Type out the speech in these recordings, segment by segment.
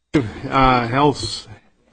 House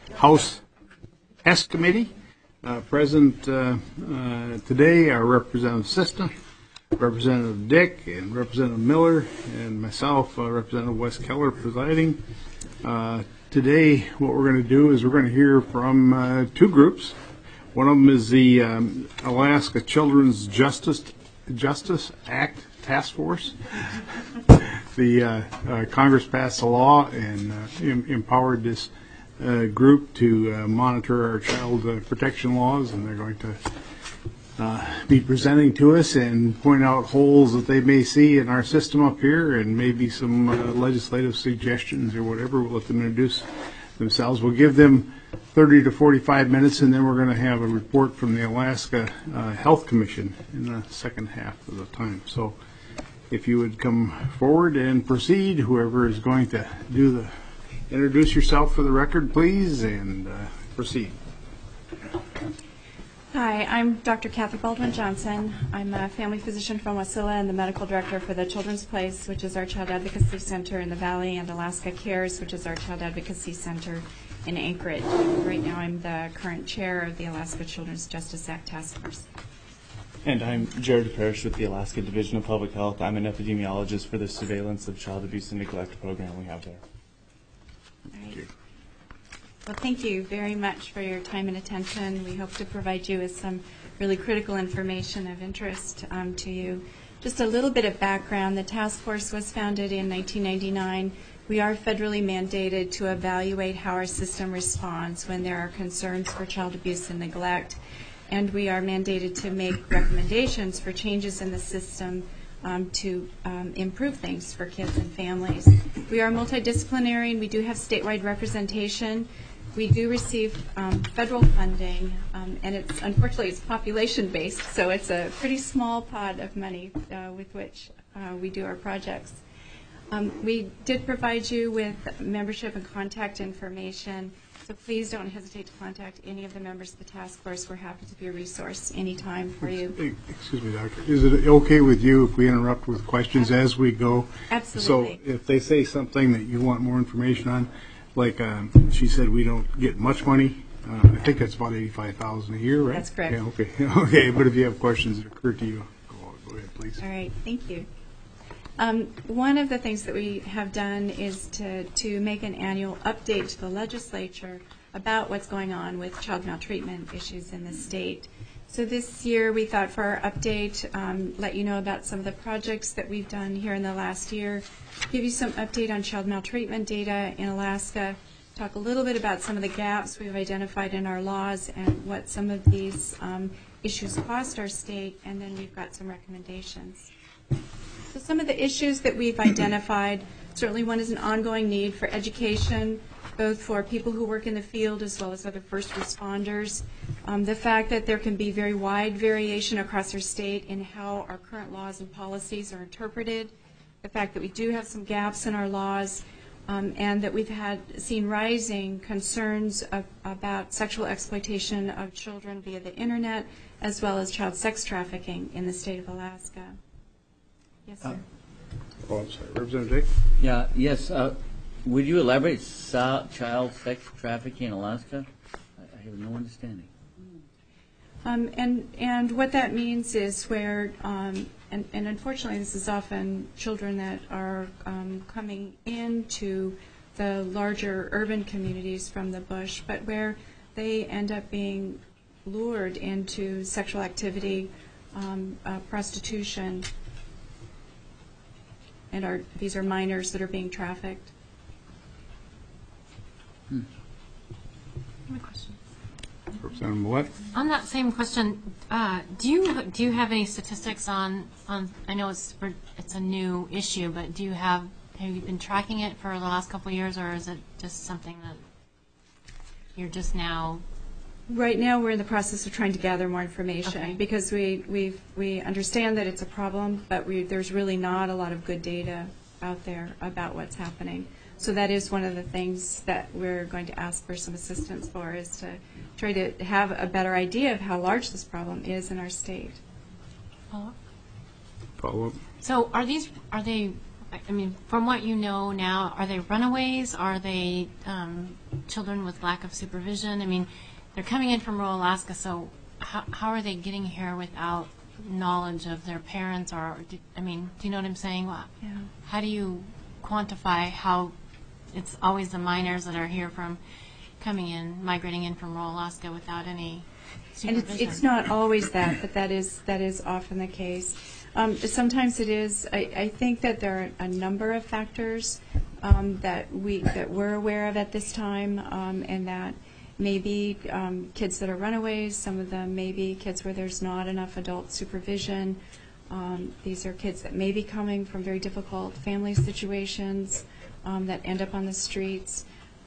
HES Committee. Present today are Representative Sista, Representative Dick, and Representative Miller, and myself, Representative Wes Keller, presiding. Today, what we're going to do is we're going to hear from two groups. One of them is the Alaska Children's Justice Act Task Force. The Congress passed a law and empowered this group to monitor our child protection laws, and they're going to be presenting to us and point out holes that they may see in our system up here, and maybe some legislative suggestions or whatever. We'll let them introduce themselves. We'll give them 30 to 45 minutes, and then we're going to have a report from the Alaska Health Commission in the second half of the time. So if you would come forward and proceed, whoever is going to do the introduce yourself for the record, please, and proceed. Hi, I'm Dr. Kathy Baldwin-Johnson. I'm a family physician from Wasilla and the medical director for the Children's Place, which is our child advocacy center in the Valley, and Alaska Cares, which is our child advocacy center in Anchorage. Right now I'm the current chair of the Alaska Children's Justice Act Task Force. And I'm Jared Parrish with the Alaska Division of Public Health. I'm an epidemiologist for the Surveillance of Child Abuse and Neglect program we have there. All right. Well, thank you very much for your time and attention. We hope to provide you with some really critical information of interest to you. Just a little bit of background. The task force was founded in 1999. We are federally mandated to evaluate how our system responds when there are concerns for child abuse and neglect. And we are mandated to make recommendations for changes in the system to improve things for kids and families. We are multidisciplinary, and we do have statewide representation. We do receive federal funding, and unfortunately it's population-based, so it's a pretty small pot of money with which we do our projects. We did provide you with membership and contact information, so please don't hesitate to contact any of the members of the task force. We're happy to be a resource anytime for you. Excuse me, Doctor. Is it okay with you if we interrupt with questions as we go? Absolutely. So if they say something that you want more information on, like she said, we don't get much money. I think that's about $85,000 a year, right? That's correct. Yeah, okay. Okay, but if you have questions that occur to you, go ahead, please. All right, thank you. One of the things that we have done is to make an annual update to the legislature about what's going on with child maltreatment issues in the state. So this year we thought for our update, let you know about some of the projects that we've done here in the last year, give you some update on child maltreatment data in Alaska, talk a little bit about some of the gaps we've identified in our laws and what some of these issues cost our state, and then we've got some recommendations. So some of the issues that we've identified, certainly one is an ongoing need for education, both for people who work in the field as well as other first responders. The fact that there can be very wide variation across our state in how our current laws and policies are interpreted. The fact that we do have some gaps in our laws, and that we've seen rising concerns about sexual exploitation of children via the internet, as well as child sex trafficking in the state of Alaska. Yes, sir. Oh, I'm sorry. Representative Dick? Yeah, yes. Would you elaborate child sex trafficking in Alaska? I have no understanding. And what that means is where, and unfortunately this is often children that are coming into the larger urban communities from the bush, but where they end up being lured into sexual activity, prostitution, and these are minors that are being trafficked. My question. Representative Millett? On that same question, do you have any statistics on? I know it's a new issue, but have you been tracking it for the last couple of years, or is it just something that you're just now? Right now, we're in the process of trying to gather more information, because we understand that it's a problem, but there's really not a lot of good data out there about what's happening. So that is one of the things that we're going to ask for some assistance for, is to try to have a better idea of how large this problem is in our state. Follow up. So are they I mean, from what you know now, are they runaways? Are they children with lack of supervision? I mean, they're coming in from rural Alaska, so how are they getting here without knowledge of their parents? Or, I mean, do you know what I'm saying? Yeah. How do you quantify how it's always the minors that are here from coming in, migrating in from rural Alaska without any supervision? And it's not always that, but that is often the case. Sometimes it is. I think that there are a number of factors that we're aware of at this time, and that maybe kids that are runaways. Some of them may be kids where there's not enough adult supervision. These are kids that may be coming from very difficult family situations that end up on the streets.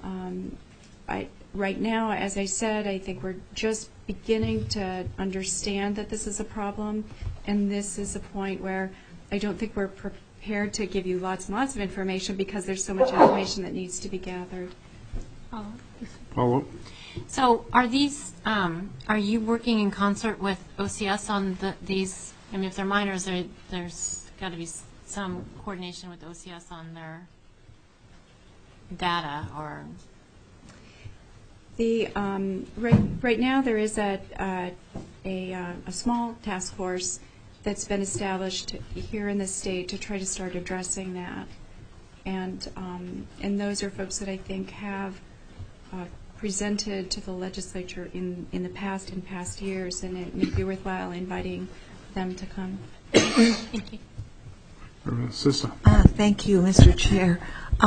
Right now, as I said, I think we're just beginning to understand that this is a problem, and this is a point where I don't think we're prepared to give you lots and lots of information because there's so much information that needs to be gathered. Follow. So are these, are you working in concert with OCS on these, I mean, if they're minors, there's got to be some coordination with OCS on their data, or? Right now there is a small task force that's been established here in the state to try to start addressing that, and those are folks that I think have presented to the legislature in past years, and it may be worthwhile inviting them to come. Thank you. Sister. Thank you, Mr. Chair.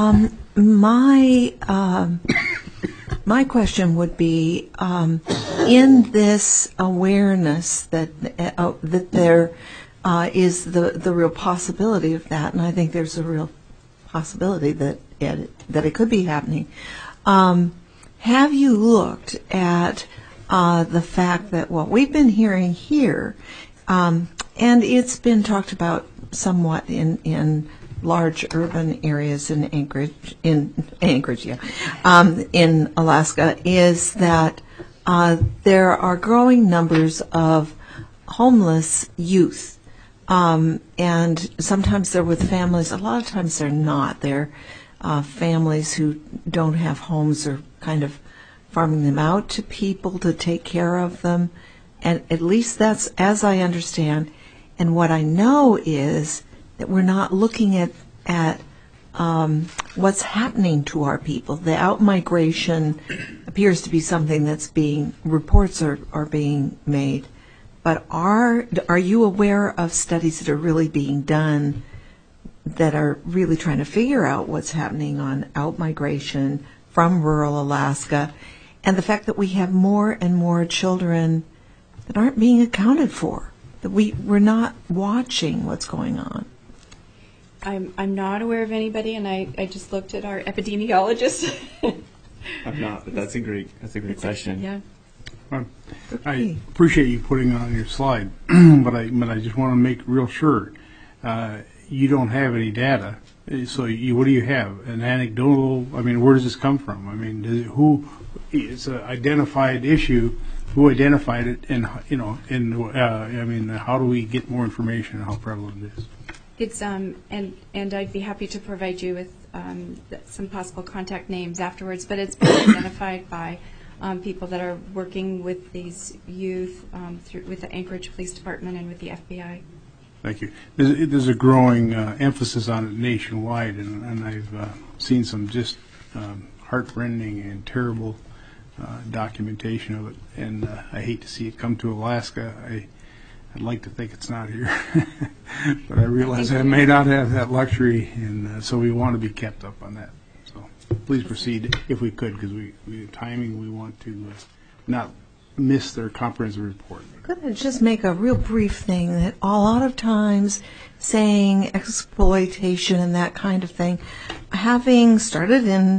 My question would be, in this awareness that there is the real possibility of that, and I think there's a real possibility that it could be happening. Have you looked at the fact that what we've been hearing here, and it's been talked about somewhat in large urban areas in Anchorage, in Alaska, is that there are growing numbers of homeless youth, and sometimes they're with families. A lot of times they're not. They're families who don't have homes or kind of farming them out to people to take care of them, and at least that's as I understand. And what I know is that we're not looking at what's happening to our people. The out-migration appears to be something that's reports are being made. But are you aware of studies that are really being done that are really trying to figure out what's happening on out-migration from rural Alaska, and the fact that we have more and more children that aren't being accounted for, that we're not watching what's going on? I'm not aware of anybody, and I just looked at our epidemiologist. I'm not, but that's a great question. Yeah. I appreciate you putting it on your slide, but I just want to make real sure you don't have any data. So what do you have? An anecdotal? I mean, where does this come from? I mean, who? It's an identified issue. Who identified it? And I mean, how do we get more information on how prevalent it is? It's and I'd be happy to provide you with some possible contact names afterwards. But it's been identified by people that are working with these youth with the Anchorage Police Department and with the FBI. Thank you. There's a growing emphasis on it nationwide, and I've seen some just heartrending and terrible documentation of it. And I hate to see it come to Alaska. I'd like to think it's not here, but I realize I may not have that luxury, and so we want to be kept up on that. So please proceed if we could, because we timing. We want to not miss their comprehensive report. I'm going to just make a real brief thing that a lot of times saying exploitation and that kind of thing, having started in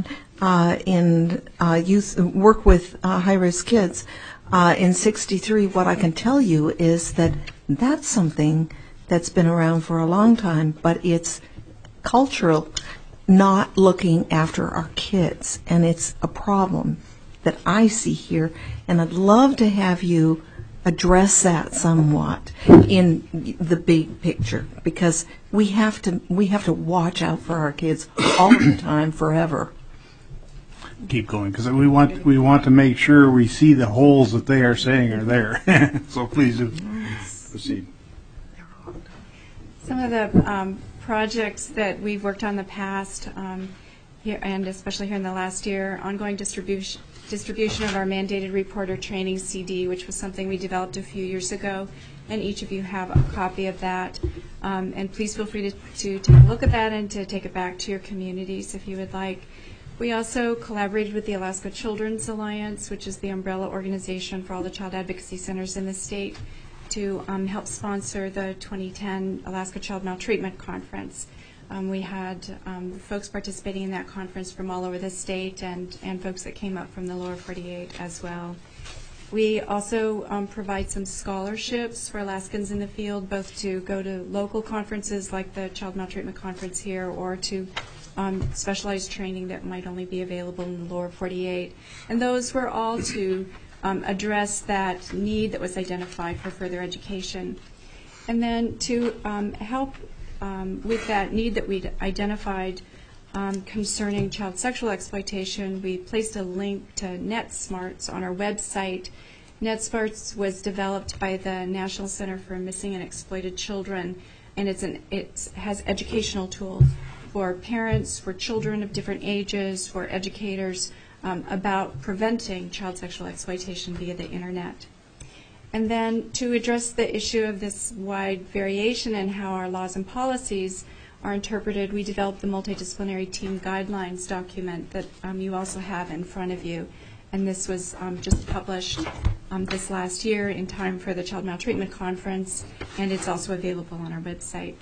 youth work with high-risk kids in '63, what I can tell you is that that's something that's been around for a long time, but it's cultural, not looking after our kids, and it's a problem that I see here, and I'd love to have you address that somewhat in the big picture, because we have to watch out for our kids all the time, forever. Keep going, because we want to make sure we see the holes that they are saying are there. So please do proceed. Some of the projects that we've worked on in the past, here, and especially here in the last year, ongoing distribution of our mandated reporter training CD, which was something we developed a few years ago, and each of you have a copy of that. And please feel free to take a look at that and to take it back to your communities if you would like. We also collaborated with the Alaska Children's Alliance, which is the umbrella organization for all the child advocacy centers in the state, to help sponsor the 2010 Alaska Child Maltreatment Conference. We had folks participating in that conference from all over the state and folks that came up from the lower 48 as well. We also provide some scholarships for Alaskans in the field, both to go to local conferences like the Child Maltreatment Conference here, or to specialized training that might only be available in the lower 48. And those were all to address that need that was identified for further education. And then to help with that need that we'd identified concerning child sexual exploitation, we placed a link to NetSmarts on our website. NetSmarts was developed by the National Center for Missing and Exploited Children, and it has educational tools for parents, for children of different ages, for educators, about preventing child sexual exploitation via the internet. And then to address the issue of this wide variation in how our laws and policies are interpreted, we developed the Multidisciplinary Team Guidelines document that you also have in front of you. And this was just published this last year in time for the Child Maltreatment Conference, and it's also available on our website.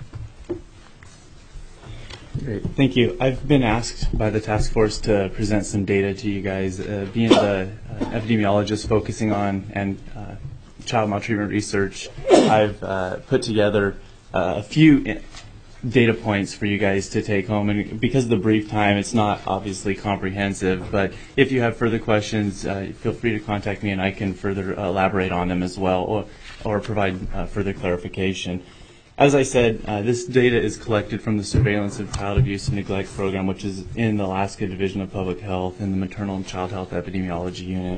Great, thank you. I've been asked by the task force to present some data to you guys. Being the epidemiologist focusing on and child maltreatment research, I've put together a few data points for you guys to take home. And because of the brief time, it's not obviously comprehensive, but if you have further questions, feel free to contact me and I can further elaborate on them as well, or provide further clarification. As I said, this data is collected from the Surveillance of Child Abuse and Neglect program, which is in the Alaska Division of Public Health in the Maternal and Child Health Epidemiology Unit.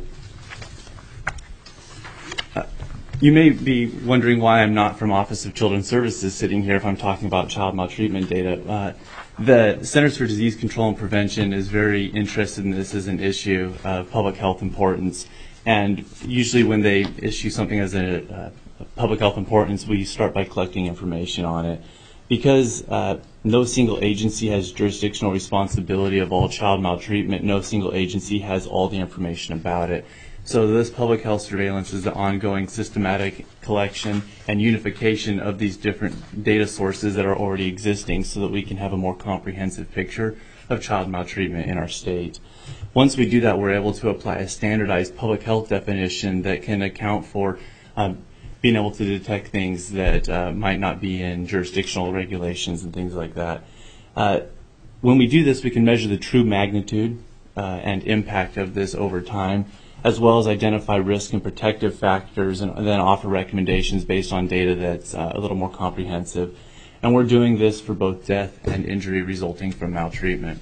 You may be wondering why I'm not from Office of Children's Services sitting here if I'm talking about child maltreatment data. The Centers for Disease Control and Prevention is very interested in this as an issue of public health importance. And usually when they issue something as a public health importance, we start by collecting information on it. Because no single agency has jurisdictional responsibility of all child maltreatment, no single agency has all the information about it. So this public health surveillance is the ongoing systematic collection and unification of these different data sources that are already existing so that we can have a more comprehensive picture of child maltreatment in our state. Once we do that, we're able to apply a standardized public health definition that can account for being able to detect things that might not be in jurisdictional regulations and things like that. When we do this, we can measure the true magnitude and impact of this over time, as well as identify risk and protective factors, and then offer recommendations based on data that's a little more comprehensive. And we're doing this for both death and injury resulting from maltreatment.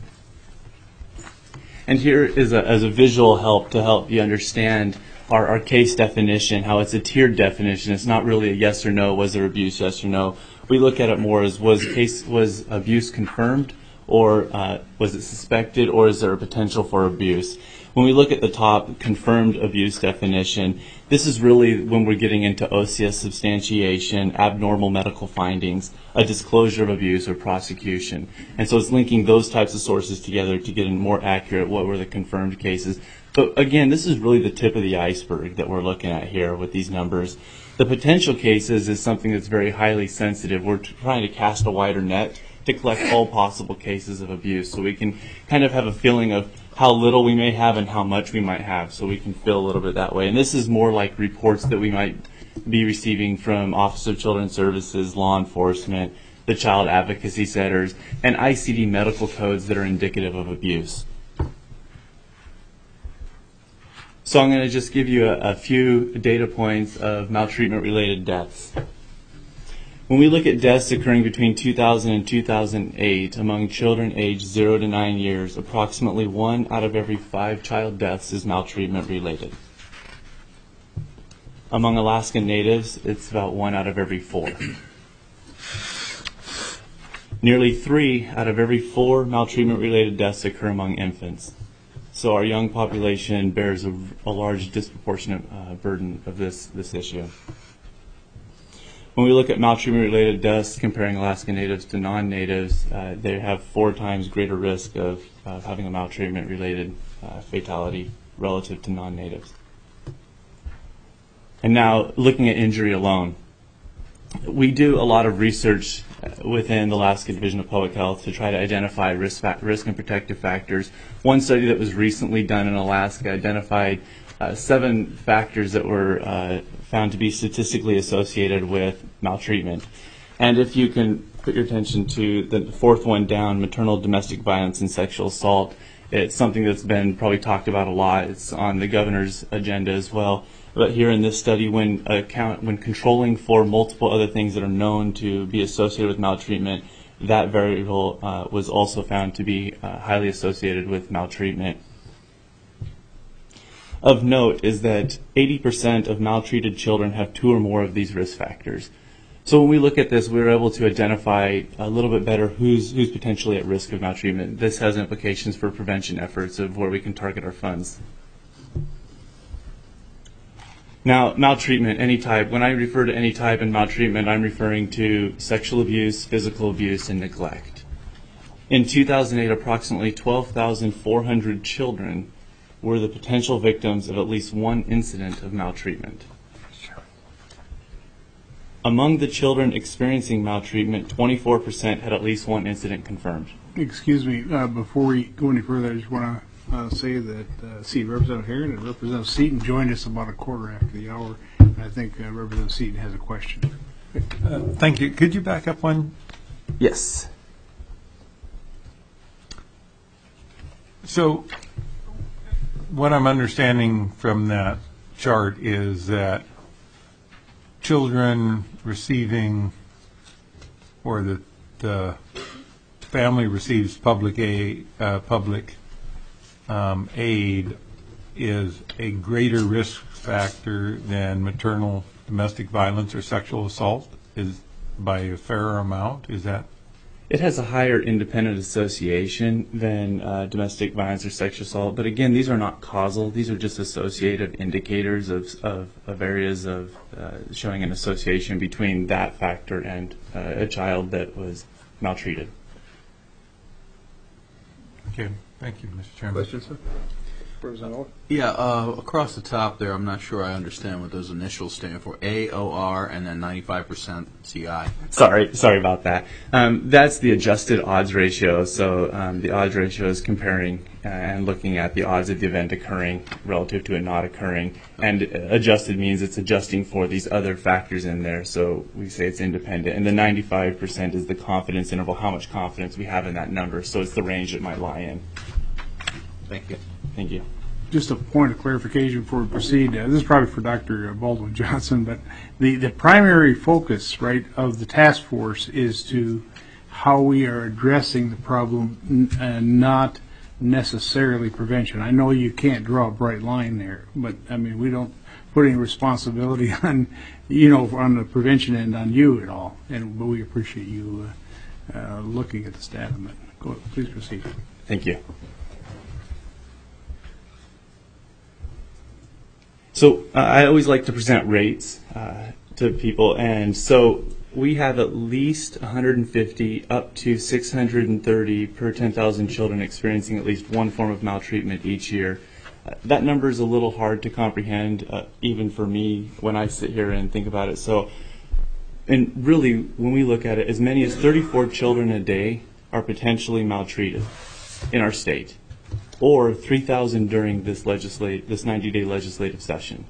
And here is as a visual help to help you understand our case definition, how it's a tiered definition. It's not really a yes or no, was there abuse, yes or no. We look at it more as was abuse confirmed, or was it suspected, or is there a potential for abuse? When we look at the top confirmed abuse definition, this is really when we're getting into OCS substantiation, abnormal medical findings, a disclosure of abuse, or prosecution. And so it's linking those types of sources together to get a more accurate what were the confirmed cases. But again, this is really the tip of the iceberg that we're looking at here with these numbers. The potential cases is something that's very highly sensitive. We're trying to cast a wider net to collect all possible cases of abuse, so we can kind of have a feeling of how little we may have and how much we might have, so we can feel a little bit that way. And this is more like reports that we might be receiving from Office of Children's Services, law enforcement, the child advocacy centers, and ICD medical codes that are indicative of abuse. So I'm going to just give you a few data points of maltreatment-related deaths. When we look at deaths occurring between 2000 and 2008 among children aged 0 to 9 years, approximately 1 out of every 5 child deaths is maltreatment-related. Among Alaskan Natives, it's about 1 out of every 4. Nearly 3 out of every 4 maltreatment-related deaths occur among infants. So our young population bears a large disproportionate burden of this issue. When we look at maltreatment-related deaths, comparing Alaskan Natives to non-natives, they have 4 times greater risk of having a maltreatment-related fatality relative to non-natives. And now, looking at injury alone, we do a lot of research within the Alaska Division of Public Health to try to identify risk and protective factors. One study that was recently done in Alaska identified 7 factors that were found to be statistically associated with maltreatment. And if you can put your attention to the 4th one down, maternal domestic violence and sexual assault, it's something that's been probably talked about a lot. It's on the governor's agenda as well. But here in this study, when controlling for multiple other things that are known to be associated with maltreatment, that variable was also found to be highly associated with maltreatment. Of note is that 80% of maltreated children have 2 or more of these risk factors. So when we look at this, we're able to identify a little bit better who's potentially at risk of maltreatment. This has implications for prevention efforts of where we can target our funds. Now, maltreatment, any type. When I refer to any type in maltreatment, I'm referring to sexual abuse, physical abuse, and neglect. In 2008, approximately 12,400 children were the potential victims of at least one incident of maltreatment. Among the children experiencing maltreatment, 24% had at least one incident confirmed. Excuse me, before we go any further, I just want to say that Representative Herron and Representative Seaton joined us about a quarter after the hour. And I think Representative Seaton has a question. Thank you. Could you back up one? Yes. So what I'm understanding from that chart is that children receiving, or the family receives public aid is a greater risk factor than maternal domestic violence or sexual assault, is by a fair amount. Is that? It has a higher independent association than domestic violence or sexual assault, but again, these are not causal. These are just associative indicators of areas of showing an association between that factor and a child that was maltreated. Okay, thank you, Mr. Chairman. Question, sir? Representative? Yeah, across the top there, I'm not sure I understand what those initials stand for. AOR and then 95% CI. Sorry about that. That's the adjusted odds ratio. So the odds ratio is comparing and looking at the odds of the event occurring relative to it not occurring. And adjusted means it's adjusting for these other factors in there. So we say it's independent. And the 95% is the confidence interval, how much confidence we have in that number. So it's the range it might lie in. Thank you. Thank you. Just a point of clarification before we proceed. This is probably for Dr. Baldwin Johnson, but the primary focus, right, of the task force is to how we are addressing the problem and not necessarily prevention. I know you can't draw a bright line there, but I mean, we don't put any responsibility on, on the prevention end on you at all. But we appreciate you looking at the stat of it. Go, please proceed. Thank you. So I always like to present rates to people, and so we have at least 150 up to 630 per 10,000 children experiencing at least one form of maltreatment each year. That number is a little hard to comprehend, even for me, when I sit here and think about it. So, and really, when we look at it, as many as 34 children a day are potentially maltreated in our state, or 3,000 during this 90-day legislative session.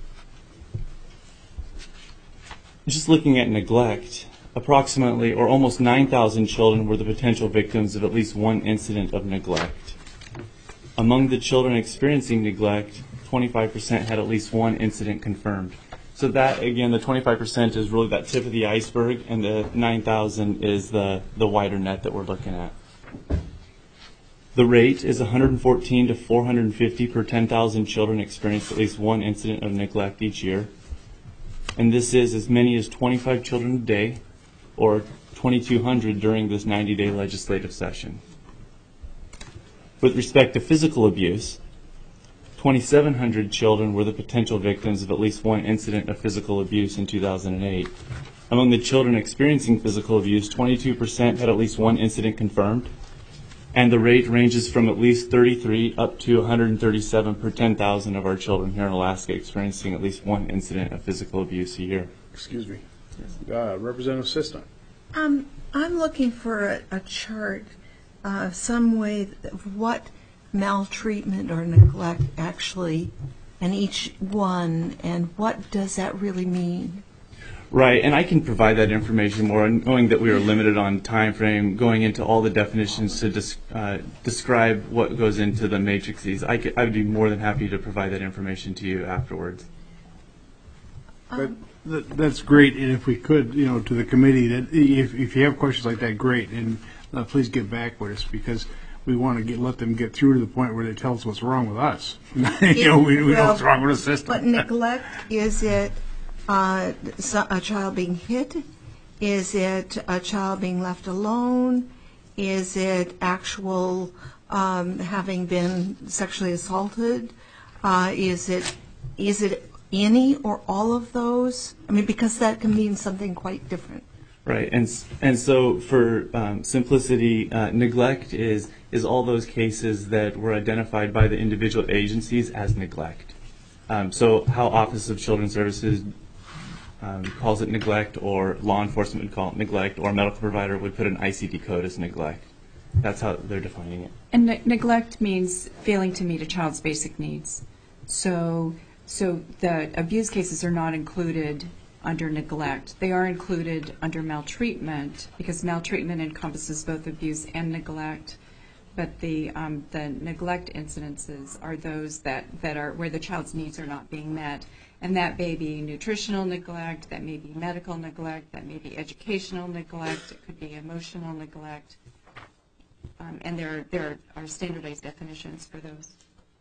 Just looking at neglect, approximately or almost 9,000 children were the potential victims of at least one incident of neglect. Among the children experiencing neglect, 25% had at least one incident confirmed. So that, again, the 25% is really that tip of the iceberg, and the 9,000 is the wider net that we're looking at. The rate is 114 to 450 per 10,000 children experience at least one incident of neglect each year. And this is as many as 25 children a day, or 2,200 during this 90-day legislative session. With respect to physical abuse, 2,700 children were the potential victims of at least one incident of physical abuse in 2008. Among the children experiencing physical abuse, 22% had at least one incident confirmed, and the rate ranges from at least 33 up to 137 per 10,000 of our children here in Alaska experiencing at least one incident of physical abuse a year. Excuse me. Representative Sista. I'm looking for a chart, some way of what maltreatment or neglect actually, and each one, and what does that really mean? Right, and I can provide that information more, knowing that we are limited on time frame, going into all the definitions to describe what goes into the matrices. I would be more than happy to provide that information to you afterwards. That's great, and if we could, to the committee, that if you have questions like that, great, and please get back with us, because we want to let them get through to the point where they tell us what's wrong with us. We know what's wrong with the system. But neglect, is it a child being hit? Is it a child being left alone? Is it actual having been sexually assaulted? Is it any or all of those? I mean, because that can mean something quite different. Right, and so for simplicity, neglect is all those cases that were identified by the individual agencies as neglect. So how Office of Children's Services calls it neglect, or law enforcement would call it neglect, or a medical provider would put an ICD code as neglect. That's how they're defining it. And neglect means failing to meet a child's basic needs. So the abuse cases are not included under neglect. They are included under maltreatment, because maltreatment encompasses both abuse and neglect. But the neglect incidences are those that are where the child's needs are not being met. And that may be nutritional neglect, that may be medical neglect, that may be educational neglect, it could be emotional neglect. And there are standardized definitions for those.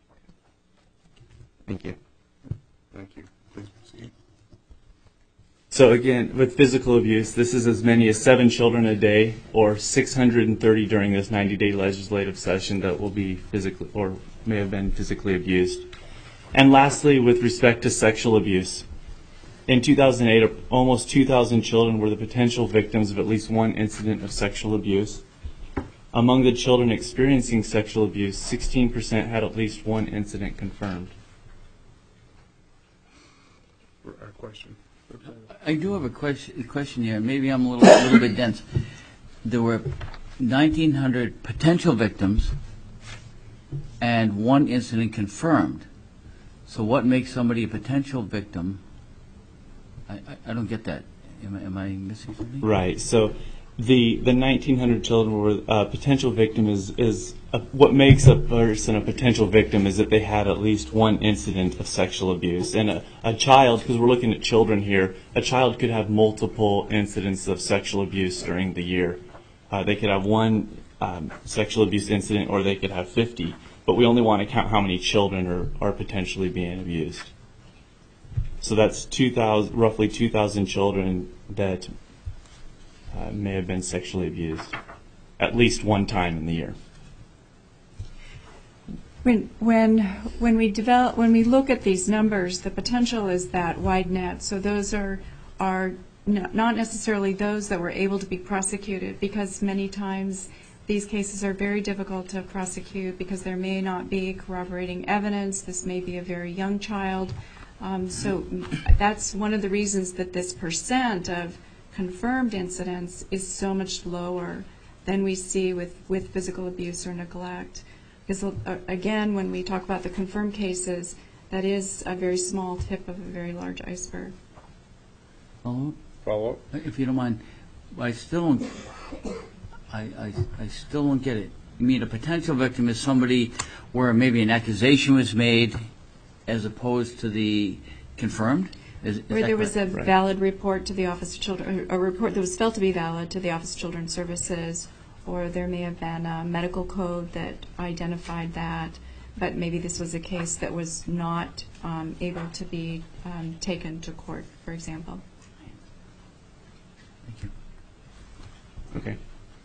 Thank you. Thank you. Please proceed. So again, with physical abuse, this is as many as 7 children a day, or 630 during this 90-day legislative session that will be physically or may have been physically abused. And lastly, with respect to sexual abuse, in 2008, almost 2,000 children were the potential victims of at least one incident of sexual abuse. Among the children experiencing sexual abuse, 16% had at least one incident confirmed. Our question. I do have a question here. Maybe I'm a little bit dense. There were 1,900 potential victims and one incident confirmed. So what makes somebody a potential victim? I don't get that. Am I missing something? Right. So the 1,900 children were potential victim is what makes a person a potential victim is that they had at least one incident of sexual abuse. And a child, because we're looking at children here, a child could have multiple incidents of sexual abuse during the year. They could have one sexual abuse incident, or they could have 50. But we only want to count how many children are potentially being abused. So that's roughly 2,000 children that may have been sexually abused at least one time in the year. When we look at these numbers, the potential is that wide net. So those are not necessarily those that were able to be prosecuted, because many times these cases are very difficult to prosecute because there may not be corroborating evidence. This may be a very young child. So that's one of the reasons that this percent of confirmed incidents is so much lower than we see with physical abuse or neglect. Because again, when we talk about the confirmed cases, that is a very small tip of a very large iceberg. Follow up? If you don't mind, I still don't get it. You mean a potential victim is somebody where maybe an accusation was made as opposed to the confirmed? Is Where that there was correct? a valid report to the Office of Children, a report that was felt to be valid to the Office of Children's Services, or there may have been a medical code that identified that, but maybe this was a case that was not able to be taken to court, for example. Thank you. Okay.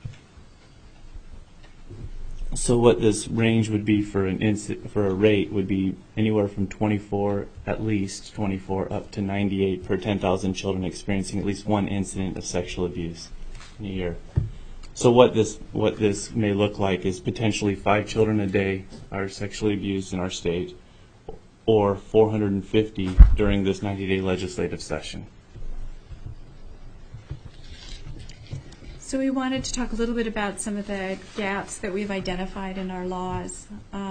So what this range would be for for a rate would be anywhere from 24, at least 24, up to 98 per 10,000 children experiencing at least one incident of sexual abuse in a year. So what this may look like is potentially 5 children a day are sexually abused in our state, or 450 during this 90-day legislative session. So we wanted to talk a little bit about some of the gaps that we've identified in our laws.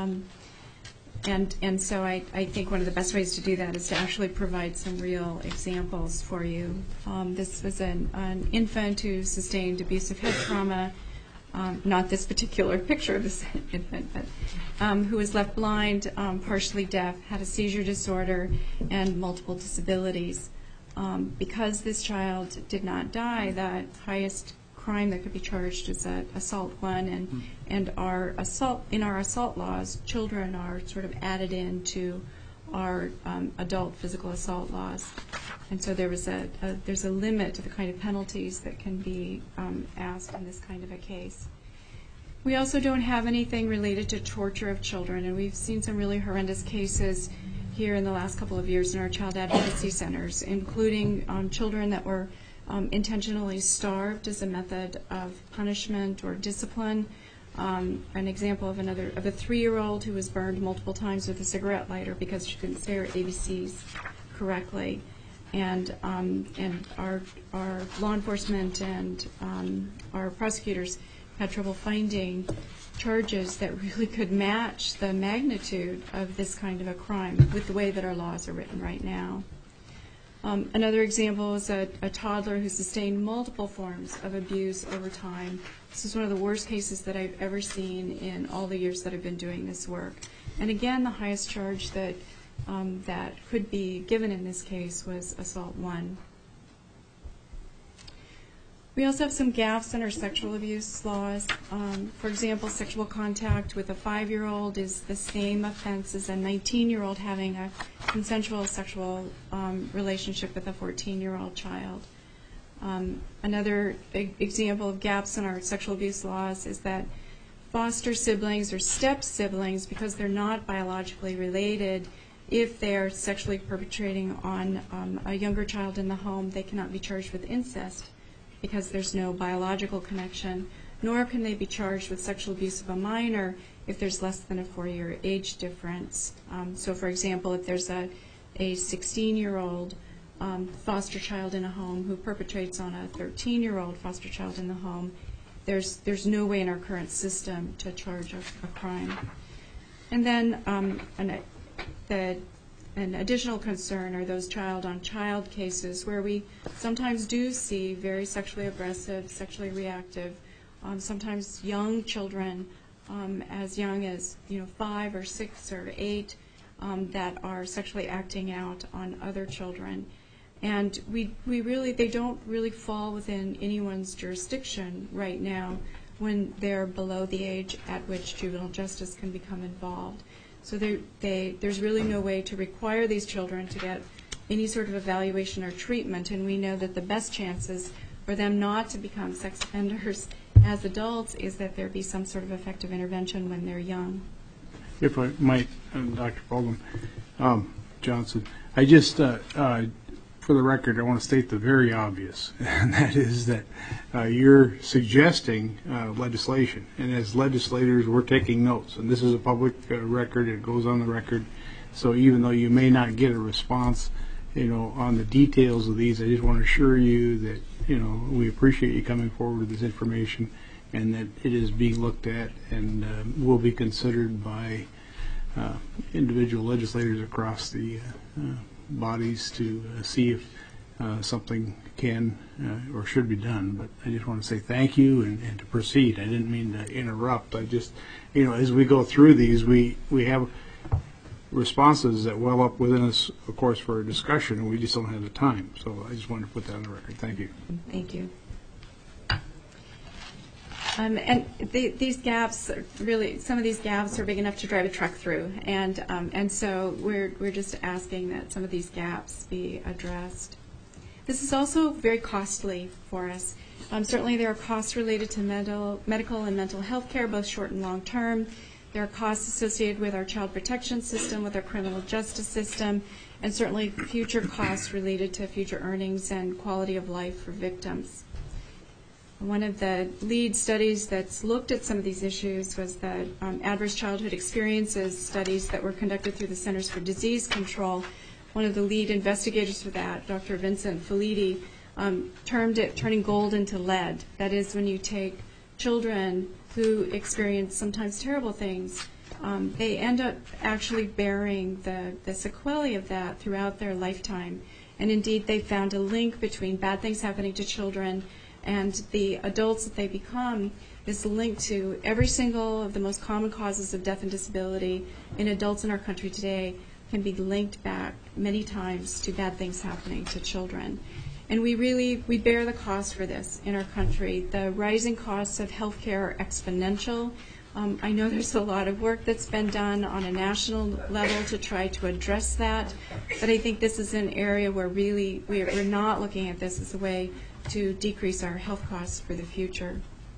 And so I think one of the best ways to do that is to actually provide some real examples for you. This was an infant who sustained abusive head trauma, not this particular picture of this infant, but who was left blind, partially deaf, had a seizure disorder, and multiple disabilities. Because this child did not die, the highest crime that could be charged is assault 1, and in our assault laws, children are sort of added into our adult physical assault laws, and so there's a limit to the kind of penalties that can be asked in this kind of a case. We also don't have anything related to torture of children, and we've seen some really horrendous cases here in the last couple of years in our child advocacy centers, including children that were intentionally starved as a method of punishment or discipline. An example of a 3-year-old who was burned multiple times with a cigarette lighter because she couldn't say her ABCs correctly, and our law enforcement and our prosecutors had trouble finding charges that really could match the magnitude of this kind of a crime with the way that our laws are written right now. Another example is a toddler who sustained multiple forms of abuse over time. This is one of the worst cases that I've ever seen in all the years that I've been doing this work. And again, the highest charge that could be given in this case was assault 1. We also have some gaps in our sexual abuse laws. For example, sexual contact with a 5-year-old is the same offense as a 19-year-old having a consensual sexual relationship with a 14-year-old child. Another example of gaps in our sexual abuse laws is that foster siblings or step siblings, because they're not biologically related, if they're sexually perpetrating on a younger child in the home, they cannot be charged with incest, because there's no biological connection, nor can they be charged with sexual abuse of a minor if there's less than a 4-year age difference. So, for example, if there's a 16-year-old foster child in a home who perpetrates on a 13-year-old foster child in the home, there's no way in our current system to charge a crime. And then an additional concern are those child-on-child cases where we sometimes do see very sexually aggressive, sexually reactive, sometimes young children as young as 5 or 6 or 8 that are sexually acting out on other children. And they don't really fall within anyone's jurisdiction right now when they're below the age at which juvenile justice can become involved. So there's really no way to require these children to get any sort of evaluation or treatment, and we know that the best chances for them not to become sex offenders as adults is that there be some sort of effective intervention when they're young. If I might, Dr. Baldwin, Johnson, I just, for the record, I want to state the very obvious, and that is that you're suggesting legislation, and as legislators, we're taking notes, and this is a public record, it goes on the record, so even though you may not get a response, on the details of these, I just want to assure you that, we appreciate you coming forward with this information, and that it is being looked at and will be considered by individual legislators across the bodies to see if something can or should be done. But I just want to say thank you and to proceed. I didn't mean to interrupt. I just, as we go through these, we have responses that well up within us, of course, for a discussion, and we just don't have the time. So I just wanted to put that on the record. Thank you. Thank you. These gaps, really, some of these gaps are big enough to drive a truck through, and so we're just asking that some of these gaps be addressed. This is also very costly for us. Certainly, there are costs related to medical and mental health care, both short and long term. There are costs associated with our child protection system, with our criminal justice system, and certainly future costs related to future earnings and quality of life for victims. One of the lead studies that's looked at some of these issues was the adverse childhood experiences studies that were conducted through the Centers for Disease Control. One of the lead investigators for that, Dr. Vincent Felitti, termed it turning gold into lead. That is, when you take children who experience sometimes terrible things, they end up actually bearing the sequelae of that throughout their lifetime. And indeed, they found a link between bad things happening to children and the adults that they become. This link to every single of the most common causes of death and disability in adults in our country today can be linked back many times to bad things happening to children. And we bear the cost for this in our country. The rising costs of healthcare are exponential. I know there's a lot of work that's been done on a national level to try to address that, but I think this is an area where really we're not looking at this as a way to decrease our health costs for the future.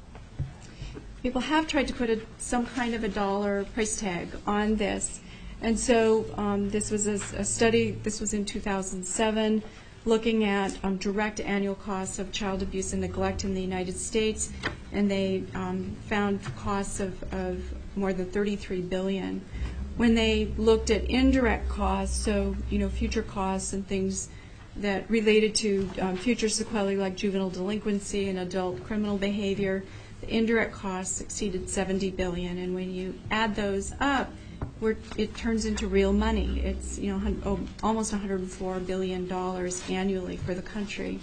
People have tried to put some kind of a dollar price tag on this, and so this was a study, this was in 2007, looking at direct annual costs of child abuse and neglect in the United States, and they found costs of more than $33 billion. When they looked at indirect costs, so future costs and things that related to future sequelae like juvenile delinquency and adult criminal behavior, the indirect costs exceeded $70 billion, and when you add those up, it turns into real money. It's almost $104 billion annually for the country.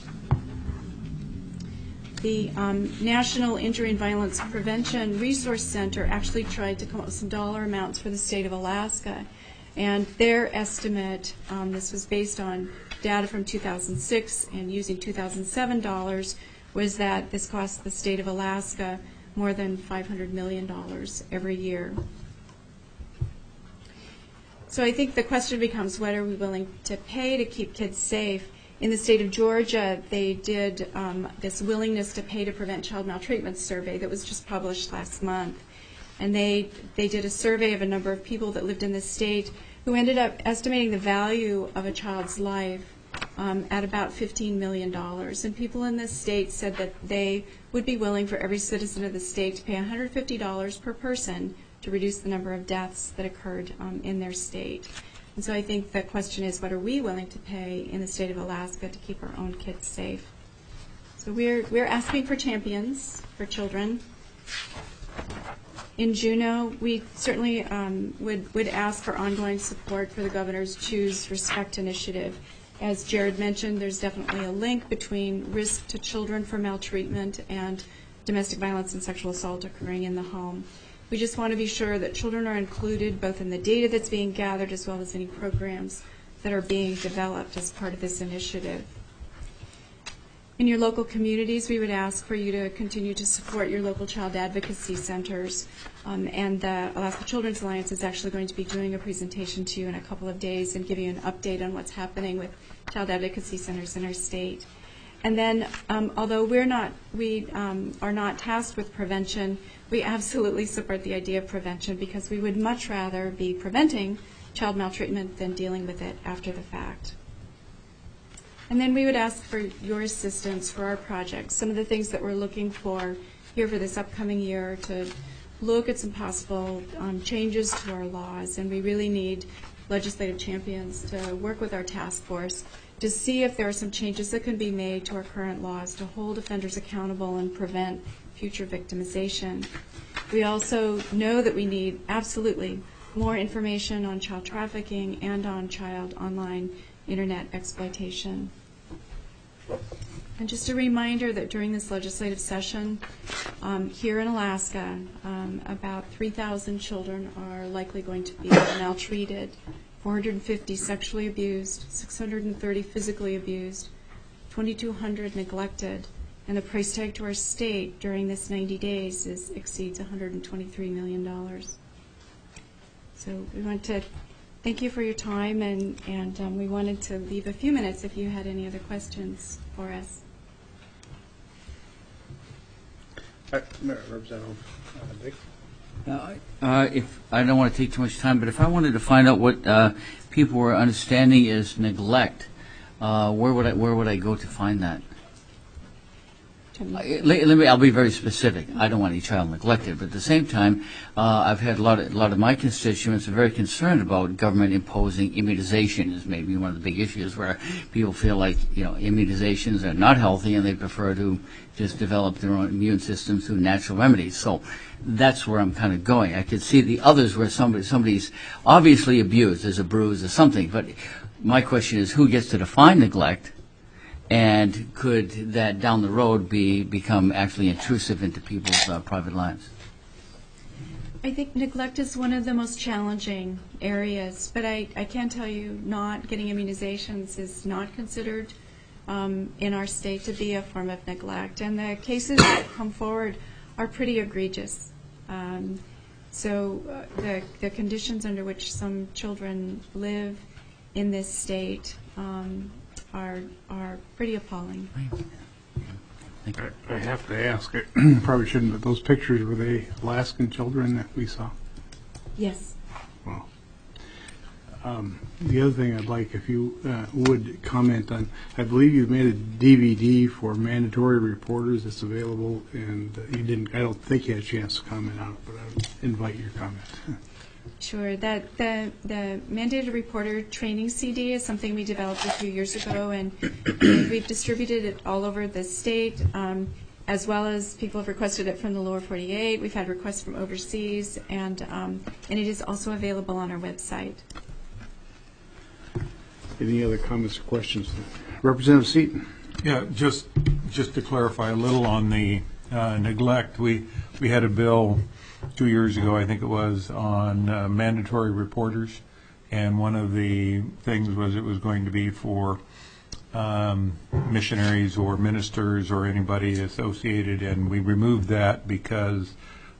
The National Injury and Violence Prevention Resource Center actually tried to come up with some dollar amounts for the state of Alaska, and their estimate, this was based on data from 2006 and using 2007 dollars, was that this cost the state of Alaska more than $500 million every year. So I think the question becomes, what are we willing to pay to keep kids safe? In the state of Georgia, they did this willingness to pay to prevent child maltreatment survey that was just published last month. And they did a survey of a number of people that lived in the state who ended up estimating the value of a child's life at about $15 million. And people in this state said that they would be willing for every citizen of the state to pay $150 per person to reduce the number of deaths that occurred in their state. And so I think the question is, what are we willing to pay in the state of Alaska to keep our own kids safe? So we're asking for champions for children. In Juneau, we certainly would ask for ongoing support for the governor's Choose Respect initiative. As Jared mentioned, there's definitely a link between risk to children for maltreatment and domestic violence and sexual assault occurring in the home. We just want to be sure that children are included both in the data that's being gathered as well as any programs that are being developed as part of this initiative. In your local communities, we would ask for you to continue to support your local child advocacy centers. And the Alaska Children's Alliance is actually going to be doing a presentation to you in a couple of days and give you an update on what's happening with child advocacy centers in our state. And then, although we are not tasked with prevention, we absolutely support the idea of prevention because we would much rather be preventing child maltreatment than dealing with it after the fact. And then we would ask for your assistance for our projects. Some of the things that we're looking for here for this upcoming year to look at some possible changes to our laws, and we really need legislative champions to work with our task force to see if there are some changes that can be made to our current laws to hold offenders accountable and prevent future victimization. We also know that we need absolutely more information on child trafficking and on child online internet exploitation. And just a reminder that during this legislative session, here in Alaska, about 3,000 children are likely going to be maltreated, 450 sexually abused, 630 physically abused, 2,200 neglected, and the price tag to our state during this 90 days exceeds $123 million. So we want to thank you for your time, and we wanted to leave a few minutes if you had any other questions for us. Representative Dick? If I don't want to take too much time, but if I wanted to find out what people were understanding is neglect, where would I go to find that? I'll be very specific. I don't want any child neglected, but at the same time, I've had a lot of my constituents are very concerned about government imposing immunization is maybe one of the big issues where people feel like immunizations are not healthy and they prefer to just develop their own immune systems through natural remedies. So that's where I'm kind of going. I could see the others where somebody's obviously abused, there's a bruise or something, but my question is who gets to define neglect? And could that down the road become actually intrusive into people's private lives? I think neglect is one of the most challenging areas, but I can tell you not getting immunizations is not considered in our state to be a form of neglect. And the cases that come forward are pretty egregious. So the conditions under which some children live in this state are pretty appalling. I have to ask, I probably shouldn't, but those pictures, were they Alaskan children that we saw? Yes. Well, the other thing I'd like, if you would comment on, I believe you've made a DVD for mandatory reporters that's available, and you didn't, I don't think you had a chance to comment on it, but I would invite your comment. Sure. The mandated reporter training CD is something we developed a few years ago, and we've distributed it all over the state, as well as people have requested it from the lower 48. We've had requests from overseas, and it is also available on our website. Any other comments or questions? Representative Seaton. Yeah, just to clarify a little on the neglect, we had a bill 2 years ago, I think it was, on mandatory reporters, and one of the things was it was going to be for missionaries or ministers or anybody associated, and we removed that because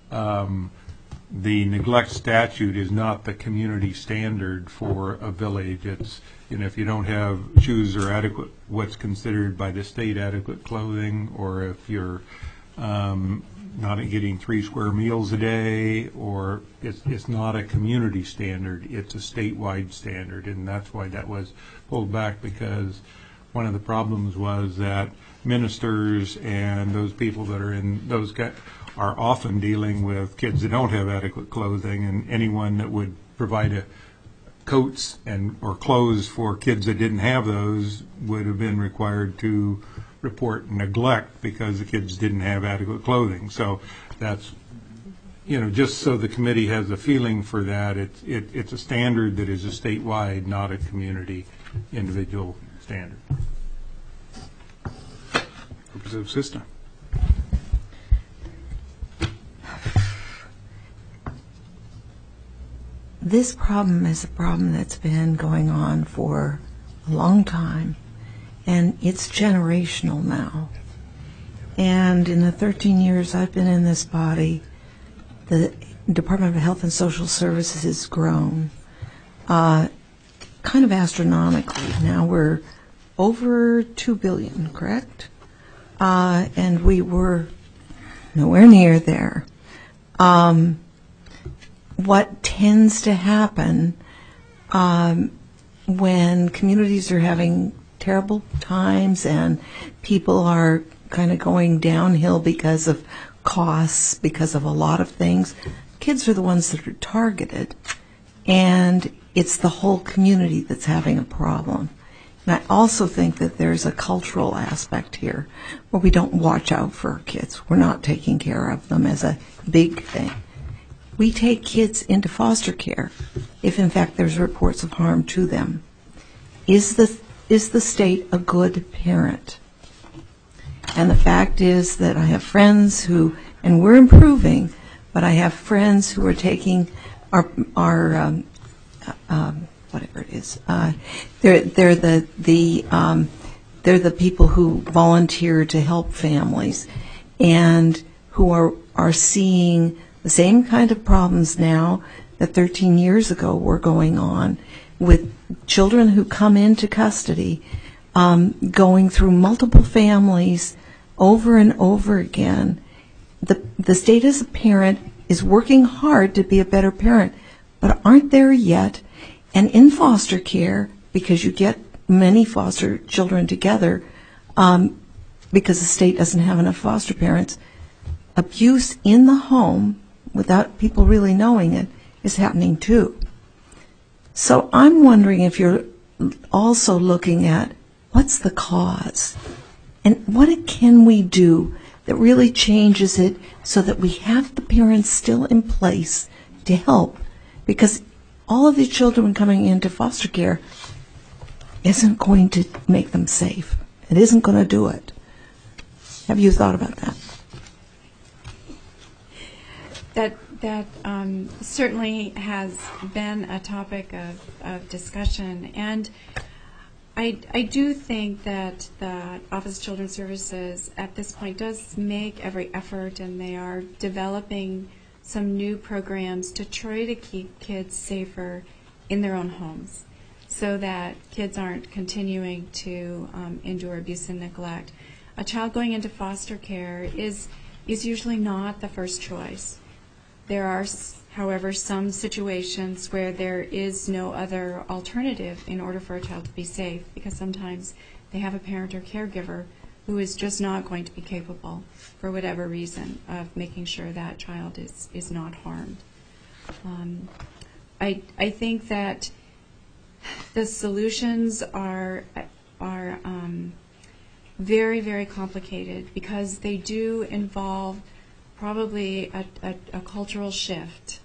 the neglect statute is not the community standard for a village. It's, if you don't have shoes or adequate, what's considered by the state adequate clothing, or if you're not getting 3 square meals a day, or it's not a community standard, it's a statewide standard, and that's why that was pulled back, because one of the problems was that ministers and those people that are in those are often dealing with kids that don't have adequate clothing, and anyone that would provide coats or clothes for kids that didn't have those would have been required to report neglect because the kids didn't have adequate clothing. So that's, just so the committee has a feeling for that, it's a standard that is a statewide, not a community individual standard. Representative Sister. This problem is a problem that's been going on for a long time, and it's generational now. And in the 13 years I've been in this body, the Department of Health and Social Services has grown kind of astronomically. Now we're over $2 billion, correct? And we were nowhere near there. What tends to happen when communities are having terrible times and people are kind of going downhill because of costs, because of a lot of things, kids are the ones that are targeted, and it's the whole community that's having a problem. And I also think that there's a cultural aspect here where we don't watch out for our kids. We're not taking care of them as a big thing. We take kids into foster care if, in fact, there's reports of harm to them. Is the state a good parent? And the fact is that I have friends who, and we're improving, but I have friends who are taking our whatever it is. They're the people who volunteer to help families, and who are seeing the same kind of problems now that 13 years ago were going on, with children who come into custody, going through multiple families over and over again. The state as a parent is working hard to be a better parent, but aren't there yet. And in foster care, because you get many foster children together, because the state doesn't have enough foster parents, abuse in the home, without people really knowing it, is happening too. So I'm wondering if you're also looking at what's the cause, and what can we do that really changes it so that we have the parents still in place to help, because all of these children coming into foster care isn't going to make them safe. It isn't going to do it. Have you thought about that? That certainly has been a topic of discussion, and I do think that the Office of Children's Services at this point does make every effort, and they are developing some new programs to try to keep kids safer in their own homes, so that kids aren't continuing to endure abuse and neglect. A child going into foster care is usually not the first choice. There are, however, some situations where there is no other alternative in order for a child to be safe, because sometimes they have a parent or caregiver who is just not going to be capable, for whatever reason, of making sure that child is not harmed. I think that the solutions are very, very complicated, because they do involve probably a cultural shift.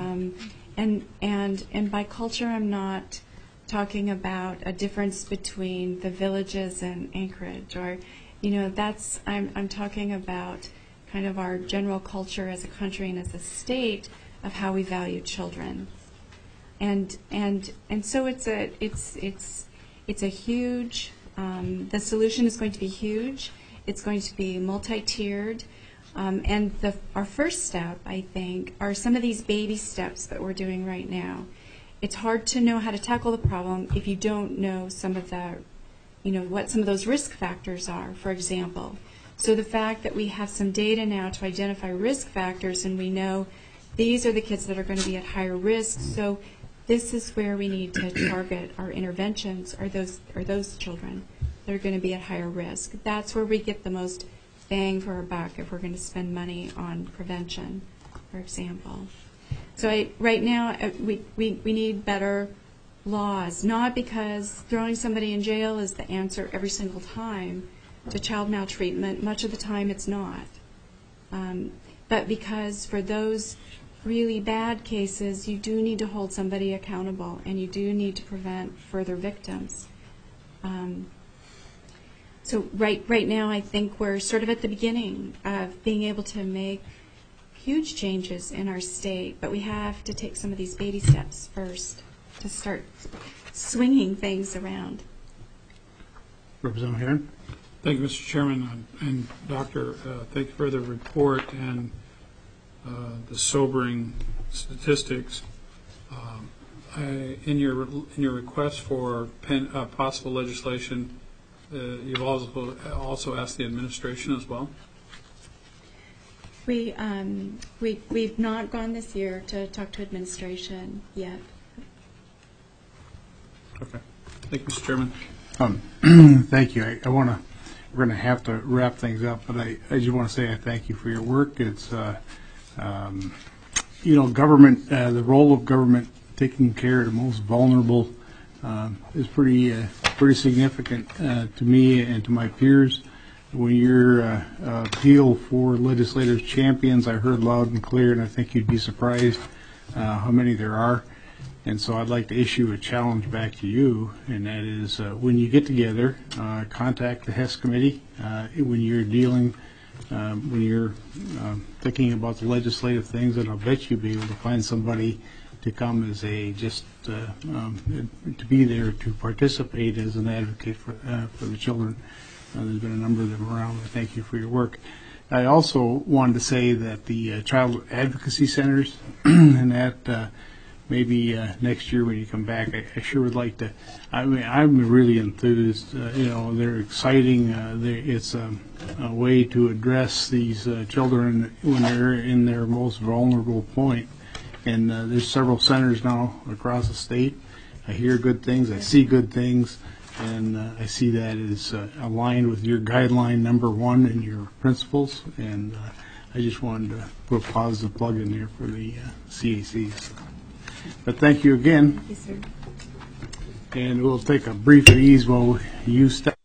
And by culture, I'm not talking about a difference between the Villages and Anchorage, or, I'm talking about kind of our general culture as a country and as a state of how we value children. And so it's a huge, the solution is going to be huge. It's going to be multi-tiered. And our first step, I think, are some of these baby steps that we're doing right now. It's hard to know how to tackle the problem if you don't know some of the, what some of those risk factors are, for example. So the fact that we have some data now to identify risk factors, and we know these are the kids that are going to be at higher risk, so this is where we need to target our interventions, are those children that are going to be at higher risk. That's where we get the most bang for our buck if we're going to spend money on prevention, for example. So right now we need better laws, not because throwing somebody in jail is the answer every single time to child maltreatment. Much of the time it's not. But because for those really bad cases, you do need to hold somebody accountable, and you do need to prevent further victims. So right now, I think we're sort of at the beginning of being able to make huge changes in our state, but we have to take some of these baby steps first to start swinging things around. Representative Herron. Thank you, Mr. Chairman. And Doctor, thank you for the report and the sobering statistics. In your request for possible legislation, you've also asked the administration as well? We've not gone this year to talk to administration yet. Okay. Thank you, Mr. Chairman. Thank you. We're going to have to wrap things up, but I just want to say I thank you for your work. It's government, the role of government taking care of the most vulnerable is pretty significant to me and to my peers. When your appeal for legislators champions, I heard loud and clear, and I think you'd be surprised how many there are. And so I'd like to issue a challenge back to you, and that is when you get together, contact the HES committee when you're dealing, when you're thinking about the legislative things, and I'll bet you'll be able to find somebody to come as a to be there to participate as an advocate for the children. There's been a number of them around. I thank you for your work. I also wanted to say that the child advocacy centers and that maybe next year when you come back, I sure would like to. I mean, I'm really enthused. They're exciting. It's a way to address these children when they're in their most vulnerable point. And there's several centers now across the state. I hear good things. I see good things. And I see that as aligned with your guideline number 1 and your principles. And I just wanted to put a positive plug in there for the CACs. But thank you again. Yes, sir. And we'll take a brief at ease while you step.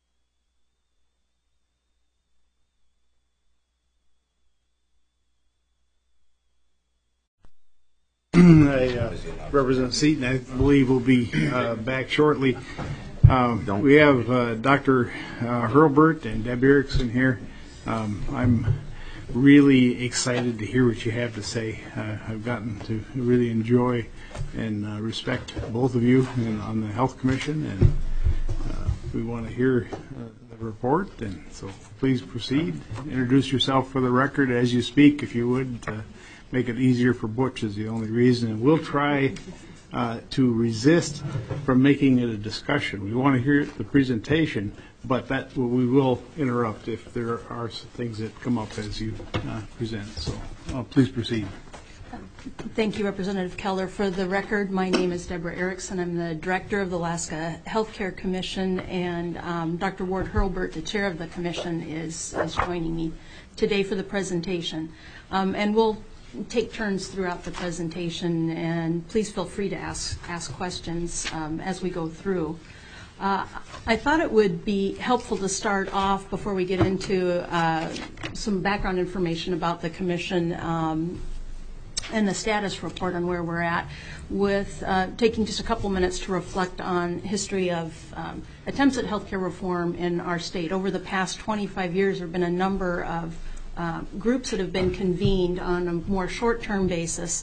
I Representative Seaton, I believe, will be back shortly. We have Dr. Hurlburt and Deb Erickson here. I'm really excited to hear what you have to say. I've gotten to really enjoy and respect both of you on the Health Commission, and we want to hear the report. And so please proceed. Introduce yourself for the record as you speak, if you would. Make it easier for Butch is the only reason. And we'll try to resist from making it a discussion. We want to hear the presentation, but that we will interrupt if there are things that come up as you present. So please proceed. Thank you, Representative Keller. For the record, my name is Deborah Erickson. I'm the director of the Alaska Healthcare Commission, and Dr. Ward Hurlburt, the chair of the commission, is joining me today for the presentation. And we'll take turns throughout the presentation, and please feel free to ask questions as we go through. I thought it would be helpful to start off before we get into some background information about the commission and the status report on where we're at, with taking just a couple minutes to reflect on history of attempts at healthcare reform in our state. Over the past 25 years, there have been a number of groups that have been convened on a more short-term basis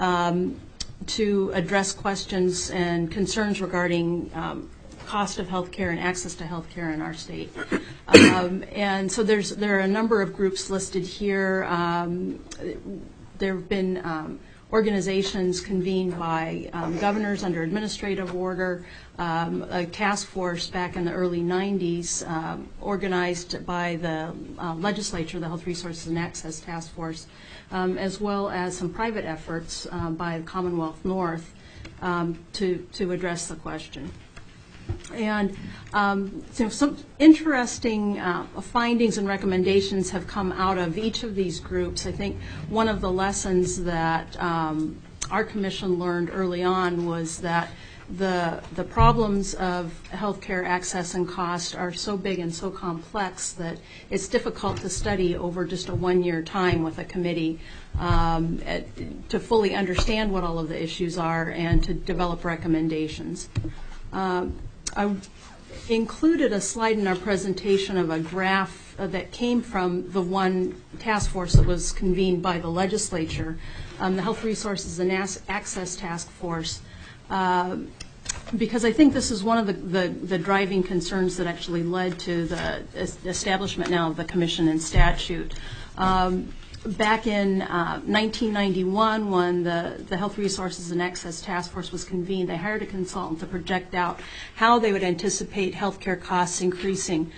to address questions and concerns regarding cost of health care and access to health care in our state. And so there are a number of groups listed here. There have been organizations convened by governors under administrative order, a task force back in the early 90s organized by the legislature, the Health Resources and Access Task Force, as well as some private efforts by the Commonwealth North to address the question. And some interesting findings and recommendations have come out of each of these groups. I think one of the lessons that our commission learned early on was that the problems of healthcare access and cost are so big and so complex that it's difficult to study over just a one-year time with a committee to fully understand what all of the issues are and to develop recommendations. I included a slide in our presentation of a graph that came from the one task force that was convened by the legislature, the Health Resources and Access Task Force, because I think this is one of the driving concerns that actually led to the establishment now of the commission and statute. Back in 1991, when the Health Resources and Access Task Force was convened, they hired a consultant to project out how they would anticipate healthcare costs increasing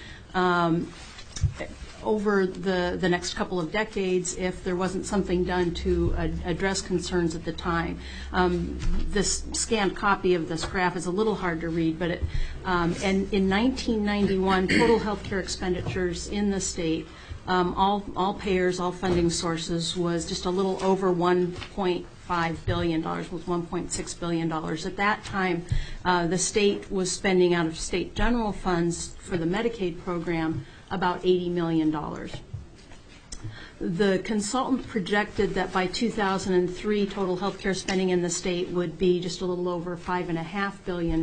over the next couple of decades if there wasn't something done to address concerns at the time. This scanned copy of this graph is a little hard to read, but and in 1991, total healthcare expenditures in the state, all payers, all funding sources, was just a little over $1.5 billion, was $1.6 billion. At that time, the state was spending out of state general funds for the Medicaid program about $80 million. The consultant projected that by 2003, total healthcare spending in the state would be just a little over $5.5 billion.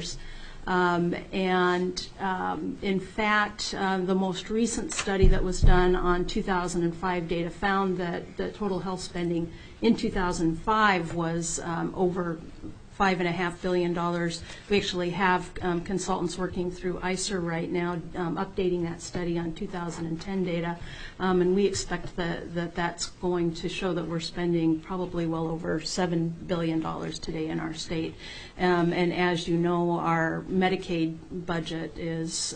In fact, the most recent study that was done on 2005 data found that the total health spending in 2005 was over $5.5 billion. We actually have consultants working through ICER right now, updating that study on 2010 data, and we expect that that's going to show that we're spending probably well over $7 billion today in our state. And as you know, our Medicaid budget is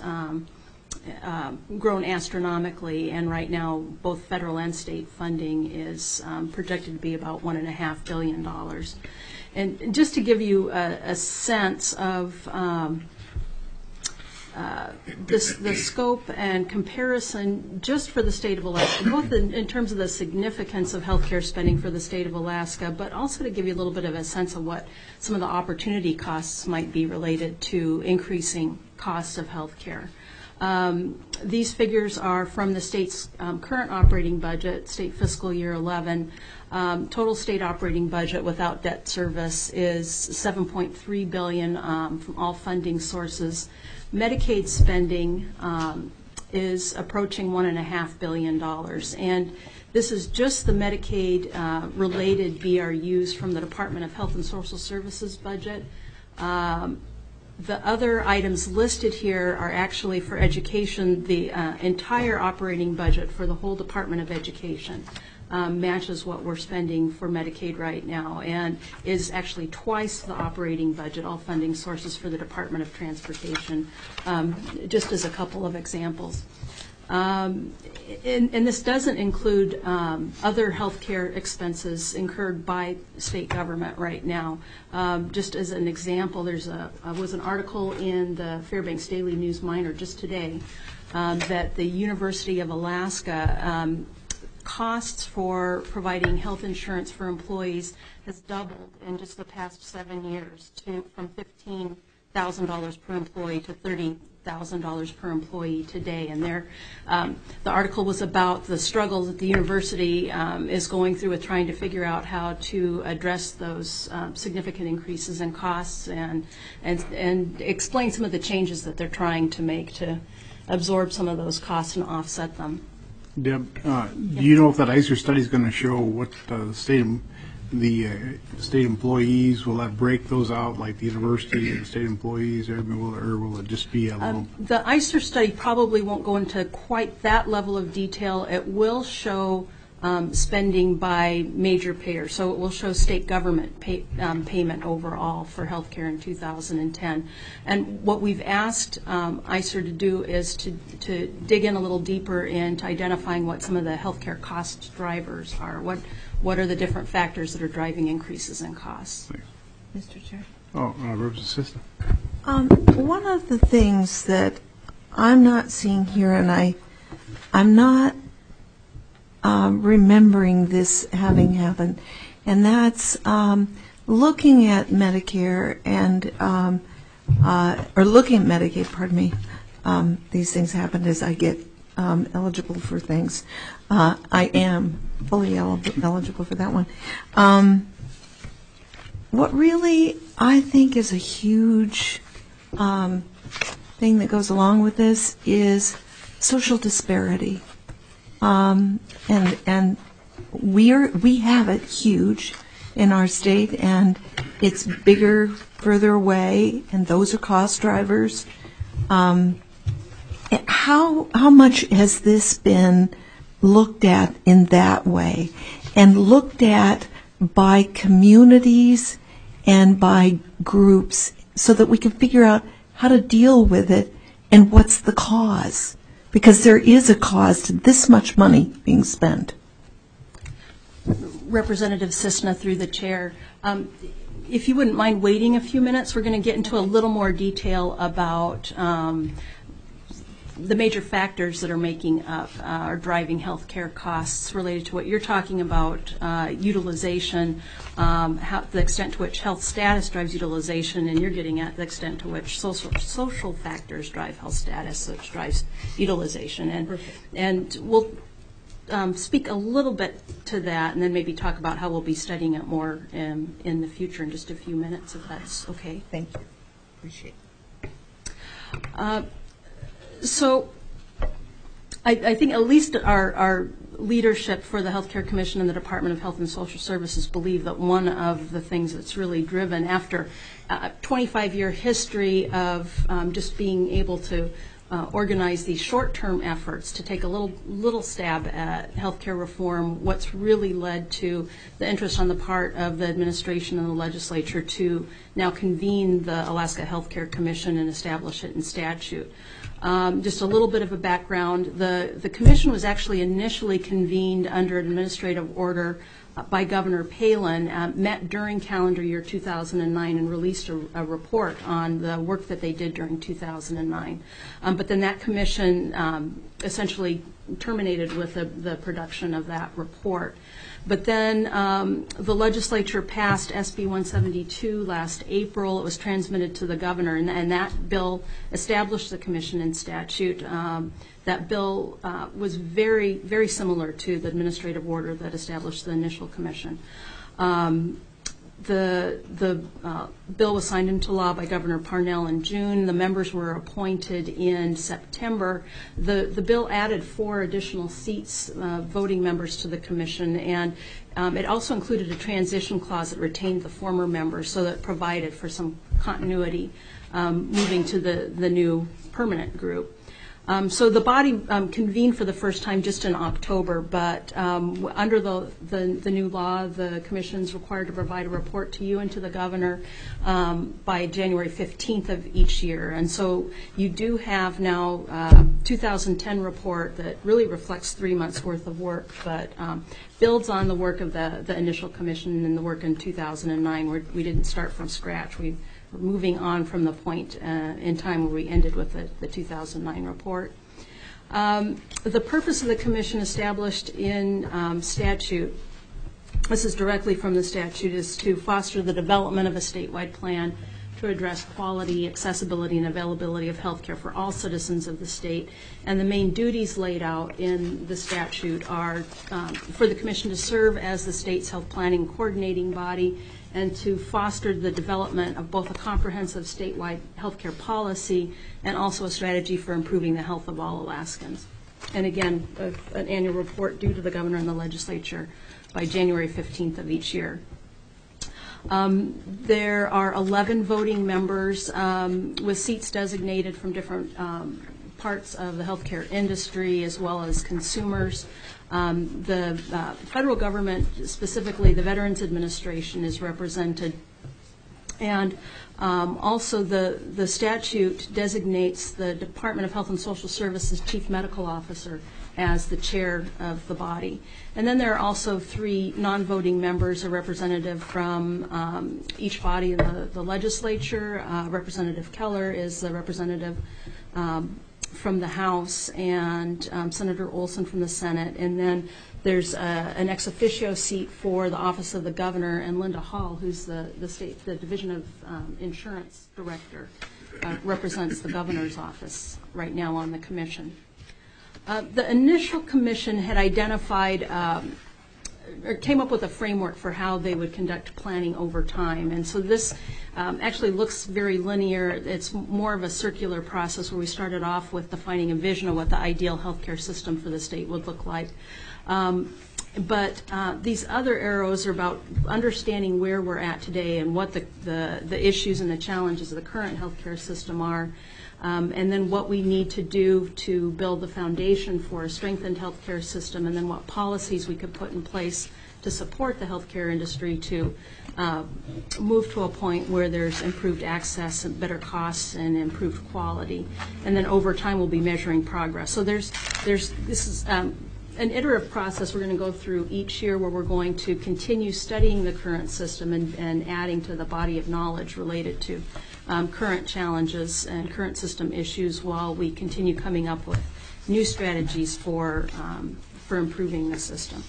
grown astronomically, and right now both federal and state funding is projected to be about $1.5 billion. And just to give you a sense of the scope and comparison just for the state of Alaska, both in terms of the significance of healthcare spending for the state of Alaska, but also to give you a little bit of a sense of what some of the opportunity costs might be related to increasing costs of healthcare. These figures are from the state's current operating budget, state fiscal year 11. Total state operating budget without debt service is $7.3 billion from all funding sources. Medicaid spending is approaching $1.5 billion, and this is just the Medicaid-related VRUs from the Department of Health and Social Services budget. The other items listed here are actually for education. The entire operating budget for the whole Department of Education matches what we're spending for Medicaid right now, and is actually twice the operating budget, all funding sources for the Department of Transportation, just as a couple of examples. And this doesn't include other healthcare expenses incurred by state government right now. Just as an example, there was an article in the Fairbanks Daily News Miner just today that the University of Alaska costs for providing health insurance for employees has doubled in just the past 7 years, from $15,000 per employee to $30,000 per employee today. And the article was about the struggles that the university is going through with trying to figure out how to address those significant increases in costs and explain some of the changes that they're trying to make to absorb some of those costs and offset them. Deb, do you know if that ICER study is going to show what the state employees, will that break those out like the university and state employees, or will it just be a lump? The ICER study probably won't go into quite that level of detail. It will show spending by major payers, so it will show state government payment overall for healthcare in 2010. And what we've asked ICER to do is to dig in a little deeper into identifying what some of the healthcare cost drivers are. What are the different factors that are driving increases in costs? Mr. Chair. Representative Sister. One of the things that I'm not seeing here, and I'm not remembering this having happened, and that's looking at Medicare and or looking at Medicaid, pardon me. These things happen as I get eligible for things. I am fully eligible for that one. What really I think is a huge thing that goes along with this is social disparity. And we have it huge in our state, and it's bigger further away, and those are cost drivers. How much has this been looked at in that way, and looked at by communities and by groups, so that we can figure out how to deal with it and what's the cause? Because there is a cause to this much money being spent. Representative Cisna, through the chair, if you wouldn't mind waiting a few minutes, we're going to get into a little more detail about the major factors that are making up or driving health care costs related to what you're talking about, utilization, the extent to which health status drives utilization, and you're getting at the extent to which social factors drive health status, which drives utilization. And we'll speak a little bit to that and then maybe talk about how we'll be studying it more in the future in just a few minutes, if that's okay. Thank you. Appreciate it. So I think at least our leadership for the Healthcare Commission and the Department of Health and Social Services believe that one of the things that's really driven after a 25-year history of just being able to organize these short-term efforts to take a little stab at healthcare reform, what's really led to the interest on the part of the administration and the legislature to now convene the Alaska Healthcare Commission and establish it in statute. Just a little bit of a background. The commission was actually initially convened under an administrative order by Governor Palin, met during calendar year 2009 and released a report on the work that they did during 2009. But then that commission essentially terminated with the production of that report. But then the legislature passed SB 172 last April. It was transmitted to the governor, and that bill established the commission in statute. That bill was very, very similar to the administrative order that established the initial commission. The bill was signed into law by Governor Parnell in June. The members were appointed in September. The bill added 4 additional seats, voting members to the commission, and it also included a transition clause that retained the former members, so that provided for some continuity moving to the new permanent group. So the body convened for the first time just in October, but under the new law, the commission is required to provide a report to you and to the governor by January 15th of each year. And so you do have now a 2010 report that really reflects 3 months' worth of work, but builds on the work of the initial commission and the work in 2009, where we didn't start from scratch. We're moving on from the point in time where we ended with the 2009 report. The purpose of the commission established in statute, this is directly from the statute, is to foster the development of a statewide plan to address quality, accessibility, and availability of health care for all citizens of the state. And the main duties laid out in the statute are for the commission to serve as the state's health planning coordinating body and to foster the development of both a comprehensive statewide healthcare policy and also a strategy for improving the health of all Alaskans. And again, an annual report due to the governor and the legislature by January 15th of each year. There are 11 voting members with seats designated from different parts of the healthcare industry as well as consumers. The federal government, specifically the Veterans Administration, is represented. And also the statute designates the Department of Health and Social Services Chief Medical Officer as the chair of the body. And then there are also 3 non-voting members, a representative from each body in the legislature. Representative Keller is the representative from the House, and Senator Olson from the Senate. And then there's an ex officio seat for the Office of the Governor, and Linda Hall, who's the Division of Insurance Director, represents the Governor's office right now on the commission. The initial commission had identified or came up with a framework for how they would conduct planning over time. And so this actually looks very linear. It's more of a circular process where we started off with defining a vision of what the ideal healthcare system for the state would look like. But these other arrows are about understanding where we're at today and what the issues and the challenges of the current healthcare system are, and then what we need to do to build the foundation for a strengthened healthcare system, and then what policies we could put in place to support the healthcare industry to move to a point where there's improved access and better costs and improved quality. And then over time we'll be measuring progress. So this is an iterative process we're going to go through each year, where we're going to continue studying the current system and adding to the body of knowledge related to current challenges and current system issues, while we continue coming up with new strategies for improving the system.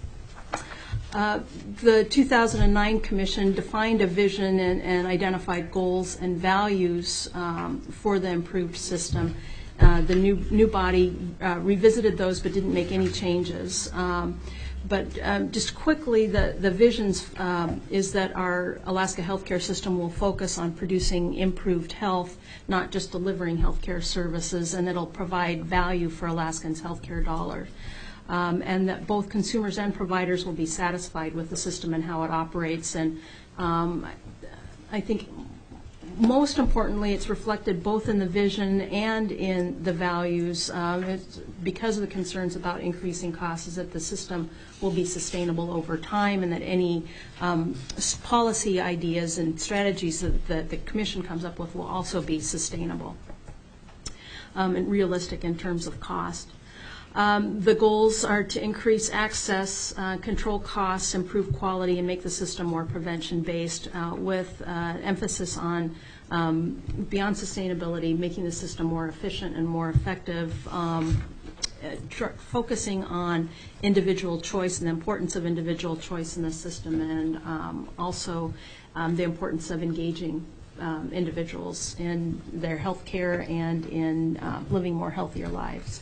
The 2009 Commission defined a vision and identified goals and values for the improved system. The new body revisited those but didn't make any changes. But just quickly, the visions is that our Alaska healthcare system will focus on producing improved health, not just delivering healthcare services, and it'll provide value for Alaskans' healthcare dollars. And that both consumers and providers will be satisfied with the system and how it operates. And I think most importantly, it's reflected both in the vision and in the values. It's because of the concerns about increasing costs, is that the system will be sustainable over time, and that any policy ideas and strategies that the Commission comes up with will also be sustainable and realistic in terms of cost. The goals are to increase access, control costs, improve quality, and make the system more prevention-based with emphasis on, beyond sustainability, making the system more efficient and more effective, focusing on individual choice and the importance of individual choice in the system, and also the importance of engaging individuals in their health care and in living more healthier lives.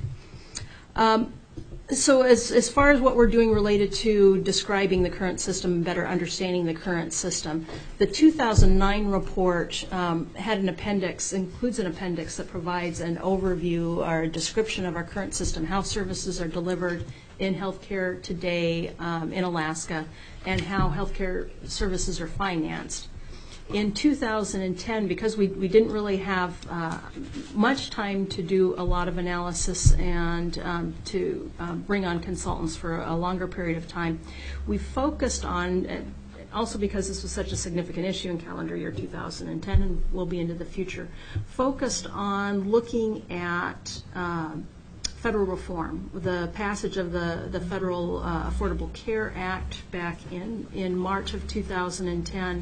So as far as what we're doing related to describing the current system and better understanding the current system, the 2009 report had an appendix, includes an appendix that provides an overview or a description of our current system, how services are delivered in healthcare today in Alaska, and how healthcare services are financed. In 2010, because we didn't really have much time to do a lot of analysis and to bring on consultants for a longer period of time, we focused on, also because this was such a significant issue in calendar year 2010 and will be into the future, focused on looking at federal reform. The passage of the Federal Affordable Care Act back in March of 2010.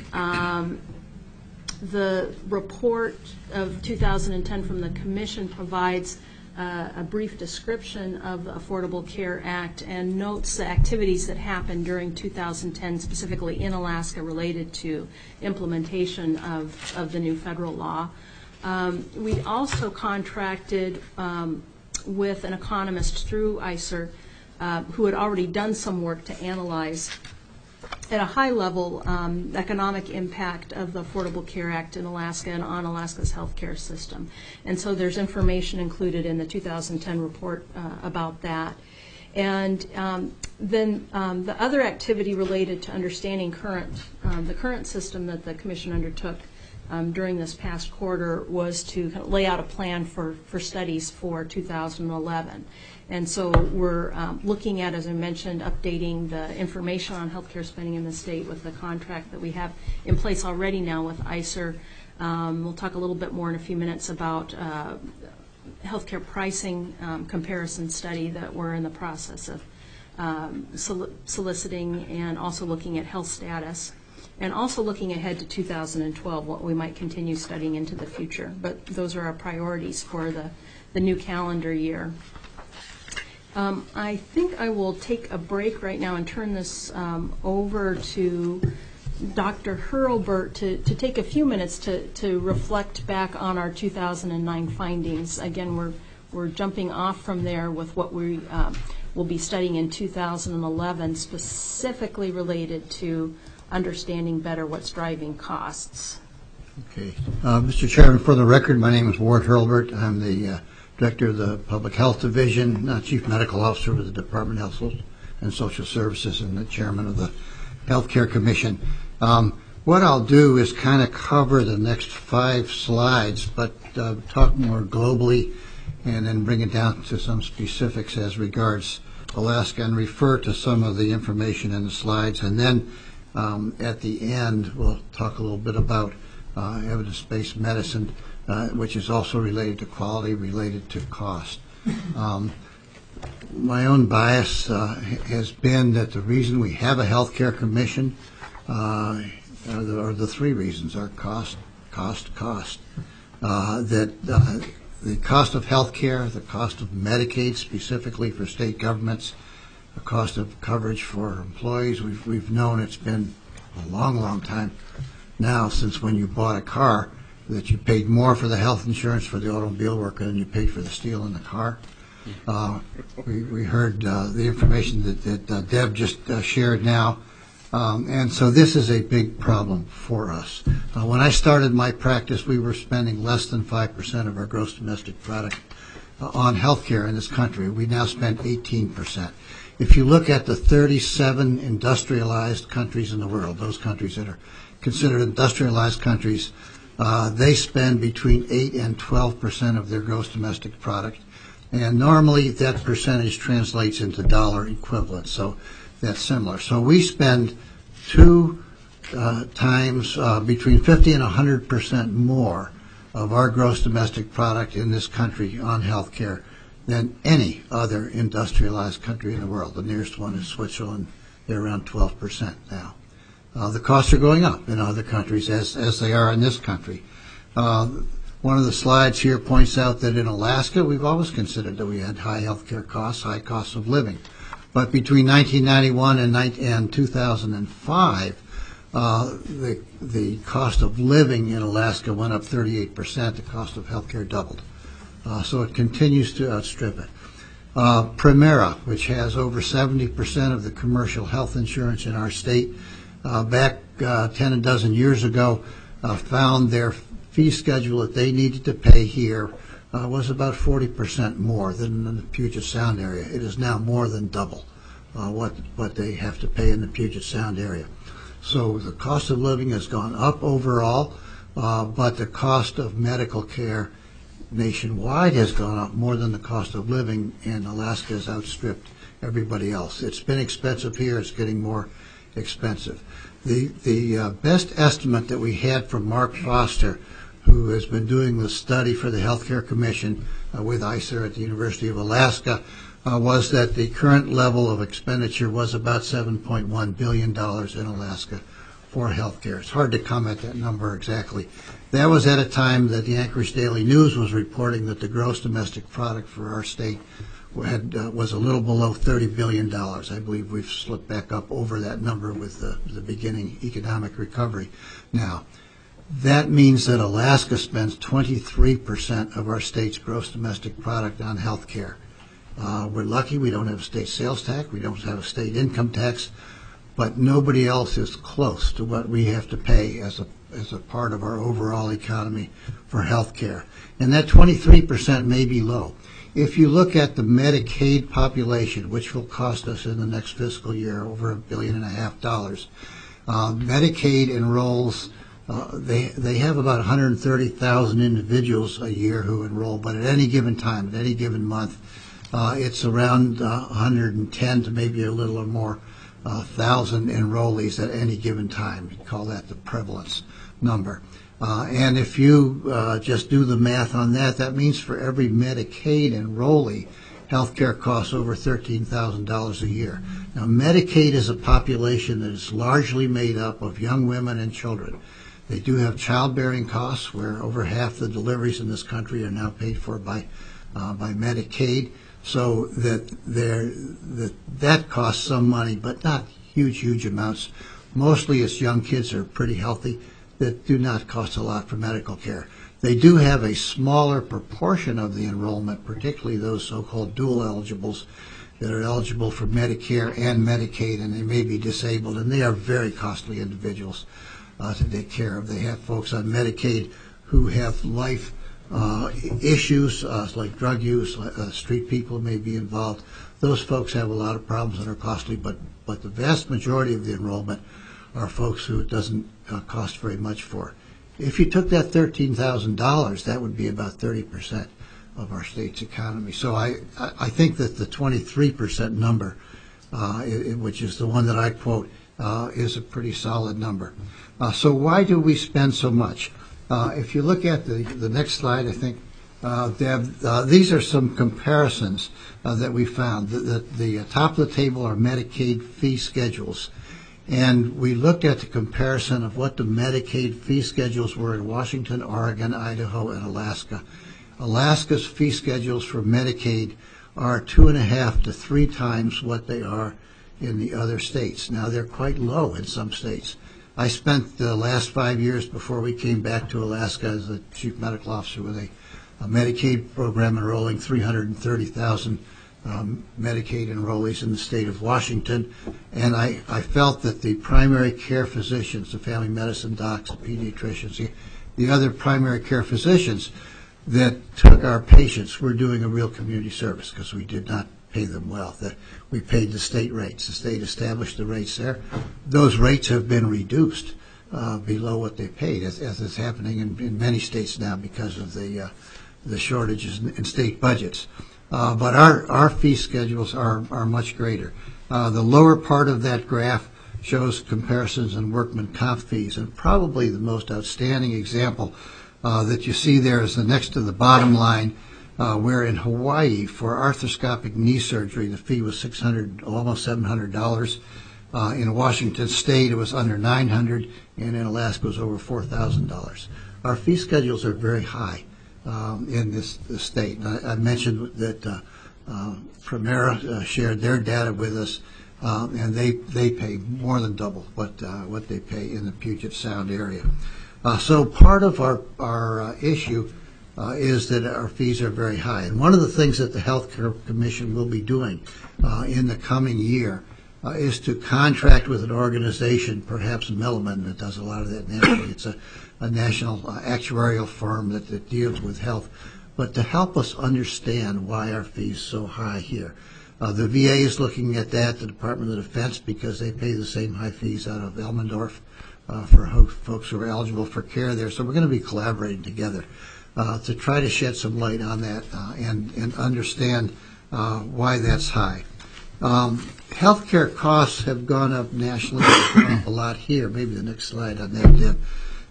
The report of 2010 from the Commission provides a brief description of the Affordable Care Act and notes the activities that happened during 2010, specifically in Alaska, related to implementation of the new federal law. We also contracted with an economist through ICER who had already done some work to analyze at a high level economic impact of the Affordable Care Act in Alaska and on Alaska's healthcare system. And so there's information included in the 2010 report about that. And then the other activity related to understanding the current system that the Commission undertook during this past quarter was to kind of lay out a plan for studies for 2011. And so we're looking at, as I mentioned, updating the information on healthcare spending in the state with the contract that we have in place already now with ICER. We'll talk a little bit more in a few minutes about healthcare pricing comparison study that we're in the process of soliciting, and also looking at health status, and also looking ahead to 2012, what we might continue studying into the future. But those are our priorities for the new calendar year. I think I will take a break right now and turn this over to Dr. Hurlbert to take a few minutes to reflect back on our 2009 findings. Again, we're jumping off from there with what we will be studying in 2011, specifically related to understanding better what's driving costs. Okay. Mr. Chairman, for the record, my name is Ward Hurlbert. I'm the Director of the Public Health Division, Chief Medical Officer with the Department of Health and Social Services, and the Chairman of the Healthcare Commission. What I'll do is kind of cover the next 5 slides, but talk more globally and then bring it down to some specifics as regards Alaska and refer to some of the information in the slides. And then at the end, we'll talk a little bit about evidence-based medicine, which is also related to quality, related to cost. My own bias has been that the reason we have a healthcare commission are the 3 reasons: are cost. That the cost of healthcare, the cost of Medicaid, specifically for state governments, the cost of coverage for employees. We've known it's been a long, long time now since when you bought a car that you paid more for the health insurance for the automobile worker than you paid for the steel in the car. We heard the information that Deb just shared now. And so this is a big problem for us. When I started my practice, we were spending less than 5% of our gross domestic product on health care in this country. We now spend 18%. If you look at the 37 industrialized countries in the world, those countries that are considered industrialized countries, they spend between 8 and 12% of their gross domestic product. And normally that percentage translates into dollar equivalent, so that's similar. So we spend 2 times between 50 and 100% more of our gross domestic product in this country on health care than any other industrialized country in the world. The nearest one is Switzerland. They're around 12% now. The costs are going up in other countries as they are in this country. One of the slides here points out that in Alaska, we've always considered that we had high health care costs, high costs of living. But between 1991 and 2005, the cost of living in Alaska went up 38%. The cost of health care doubled. So it continues to outstrip it. Premera, which has over 70% of the commercial health insurance in our state, back 10 a dozen years ago, found their fee schedule that they needed to pay here was about 40% more than in the Puget Sound area. It is now more than double what they have to pay in the Puget Sound area. So the cost of living has gone up overall, but the cost of medical care nationwide has gone up more than the cost of living, and Alaska has outstripped everybody else. It's been expensive here. It's getting more expensive. The best estimate that we had from Mark Foster, who has been doing the study for the Healthcare Commission with ICER at the University of Alaska, was that the current level of expenditure was about $7.1 billion in Alaska for health care. It's hard to comment that number exactly. That was at a time that the Anchorage Daily News was reporting that the gross domestic product for our state was a little below $30 billion. I believe we've slipped back up over that number with the beginning economic recovery now. That means that Alaska spends 23% of our state's gross domestic product on health care. We're lucky we don't have a state sales tax, we don't have a state income tax, but nobody else is close to what we have to pay as a part of our overall economy for health care. And that 23% may be low. If you look at the Medicaid population, which will cost us in the next fiscal year over $1.5 billion, Medicaid enrolls, they have about 130,000 individuals a year who enroll, but at any given time, at any given month, it's around 110 to maybe a little or more thousand enrollees at any given time. You call that the prevalence number. And if you just do the math on that, that means for every Medicaid enrollee, healthcare costs over $13,000 a year. Now, Medicaid is a population that is largely made up of young women and children. They do have childbearing costs, where over half the deliveries in this country are now paid for by Medicaid. So that costs some money, but not huge amounts. Mostly it's young kids that are pretty healthy that do not cost a lot for medical care. They do have a smaller proportion of the enrollment, particularly those so-called dual eligibles that are eligible for Medicare and Medicaid, and they may be disabled, and they are very costly individuals to take care of. They have folks on Medicaid who have life issues like drug use, street people may be involved. Those folks have a lot of problems and are costly, but the vast majority of the enrollment are folks who it doesn't cost very much for. If you took that $13,000, that would be about 30% of our state's economy. So I think that the 23% number, which is the one that I quote, is a pretty solid number. So why do we spend so much? If you look at the next slide, I think, Deb, these are some comparisons that we found. The top of the table are Medicaid fee schedules. And we looked at the comparison of what the Medicaid fee schedules were in Washington, Oregon, Idaho, and Alaska. Alaska's fee schedules for Medicaid are 2.5 to 3 times what they are in the other states. Now, they're quite low in some states. I spent the last 5 years before we came back to Alaska as the chief medical officer with a Medicaid program enrolling 330,000 Medicaid enrollees in the state of Washington, and I felt that the primary care physicians, the family medicine docs, the pediatricians, the other primary care physicians that took our patients were doing a real community service because we did not pay them well. We paid the state rates. The state established the rates there. Those rates have been reduced below what they paid, as is happening in many states now because of the shortages in state budgets. But our fee schedules are much greater. The lower part of that graph shows comparisons in workman comp fees, and probably the most outstanding example that you see there is the next to the bottom line, where in Hawaii for arthroscopic knee surgery the fee was $600, almost $700. In Washington State it was under $900, and in Alaska it was over $4,000. Our fee schedules are very high in this state. I mentioned that Premera shared their data with us, and they pay more than double what they pay in the Puget Sound area. So part of our issue is that our fees are very high. And one of the things that the Healthcare Commission will be doing in the coming year is to contract with an organization, perhaps Milliman, that does a lot of that nationally. It's a national actuarial firm that deals with health, but to help us understand why our fees are so high here. The VA is looking at that, the Department of Defense, because they pay the same high fees out of Elmendorf for folks who are eligible for care there. So we're going to be collaborating together to try to shed some light on that and understand why that's high. Healthcare costs have gone up nationally a lot here. Maybe the next slide on that, Deb.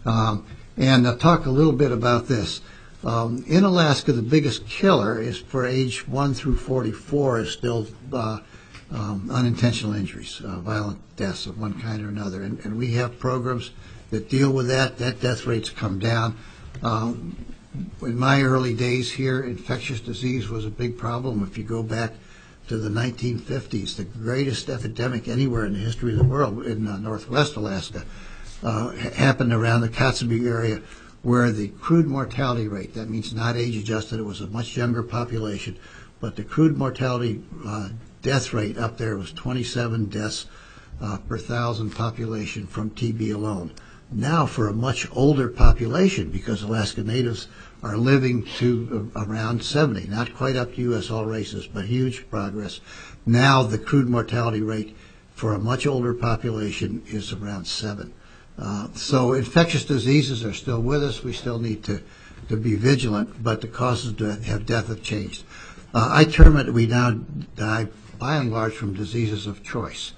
And I'll talk a little bit about this. In Alaska, the biggest killer is for age 1 through 44 is still unintentional injuries, violent deaths of one kind or another. And we have programs that deal with that. That death rate's come down. In my early days here, infectious disease was a big problem. If you go back to the 1950s, the greatest epidemic anywhere in the history of the world in northwest Alaska happened around the Kotzebue area, where the crude mortality rate, that means not age adjusted, it was a much younger population, but the crude mortality death rate up there was 27 deaths per thousand population from TB alone. Now for a much older population, because Alaska Natives are living to around 70, not quite up to U.S. all races, but huge progress. Now the crude mortality rate for a much older population is around 7. So infectious diseases are still with us. We still need to be vigilant, but the causes of death have changed. I term it, we now die by and large from diseases of choice.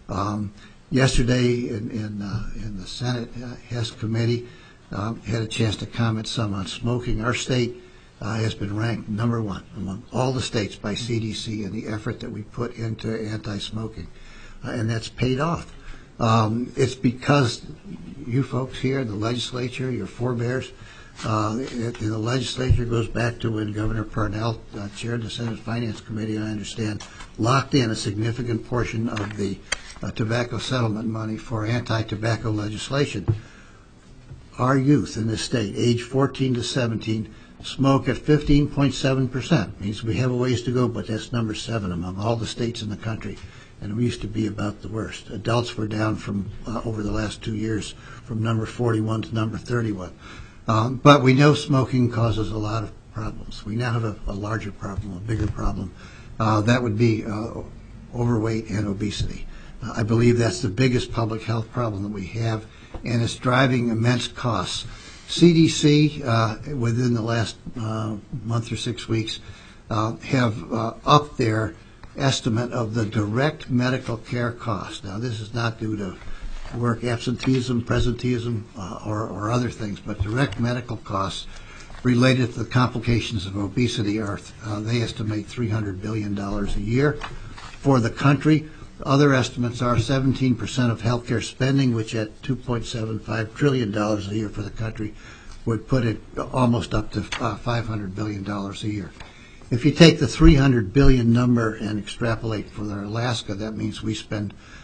Yesterday in the Senate Hess Committee, had a chance to comment some on smoking. Our state has been ranked number 1 among all the states by CDC in the effort that we put into anti-smoking, and that's paid off. It's because you folks here, the legislature, your forebears, the legislature goes back to when Governor Parnell chaired the Senate Finance Committee, I understand, locked in a significant portion of the tobacco settlement money for anti-tobacco legislation. Our youth in this state, age 14 to 17, smoke at 15.7%. Means we have a ways to go, but that's number 7 among all the states in the country. And we used to be about the worst. Adults were down from over the last 2 years from number 41 to number 31. But we know smoking causes a lot of problems. We now have a larger problem, a bigger problem. That would be overweight and obesity. I believe that's the biggest public health problem that we have, and it's driving immense costs. CDC, within the last month or 6 weeks, have upped their estimate of the direct medical care cost. Now, this is not due to work absenteeism, presenteeism, or other things, but direct medical costs related to the complications of obesity are, they estimate $300 billion a year for the country. Other estimates are 17% of healthcare spending, which at $2.75 trillion a year for the country would put it almost up to $500 billion a year. If you take the $300 billion number and extrapolate for Alaska, that means we spend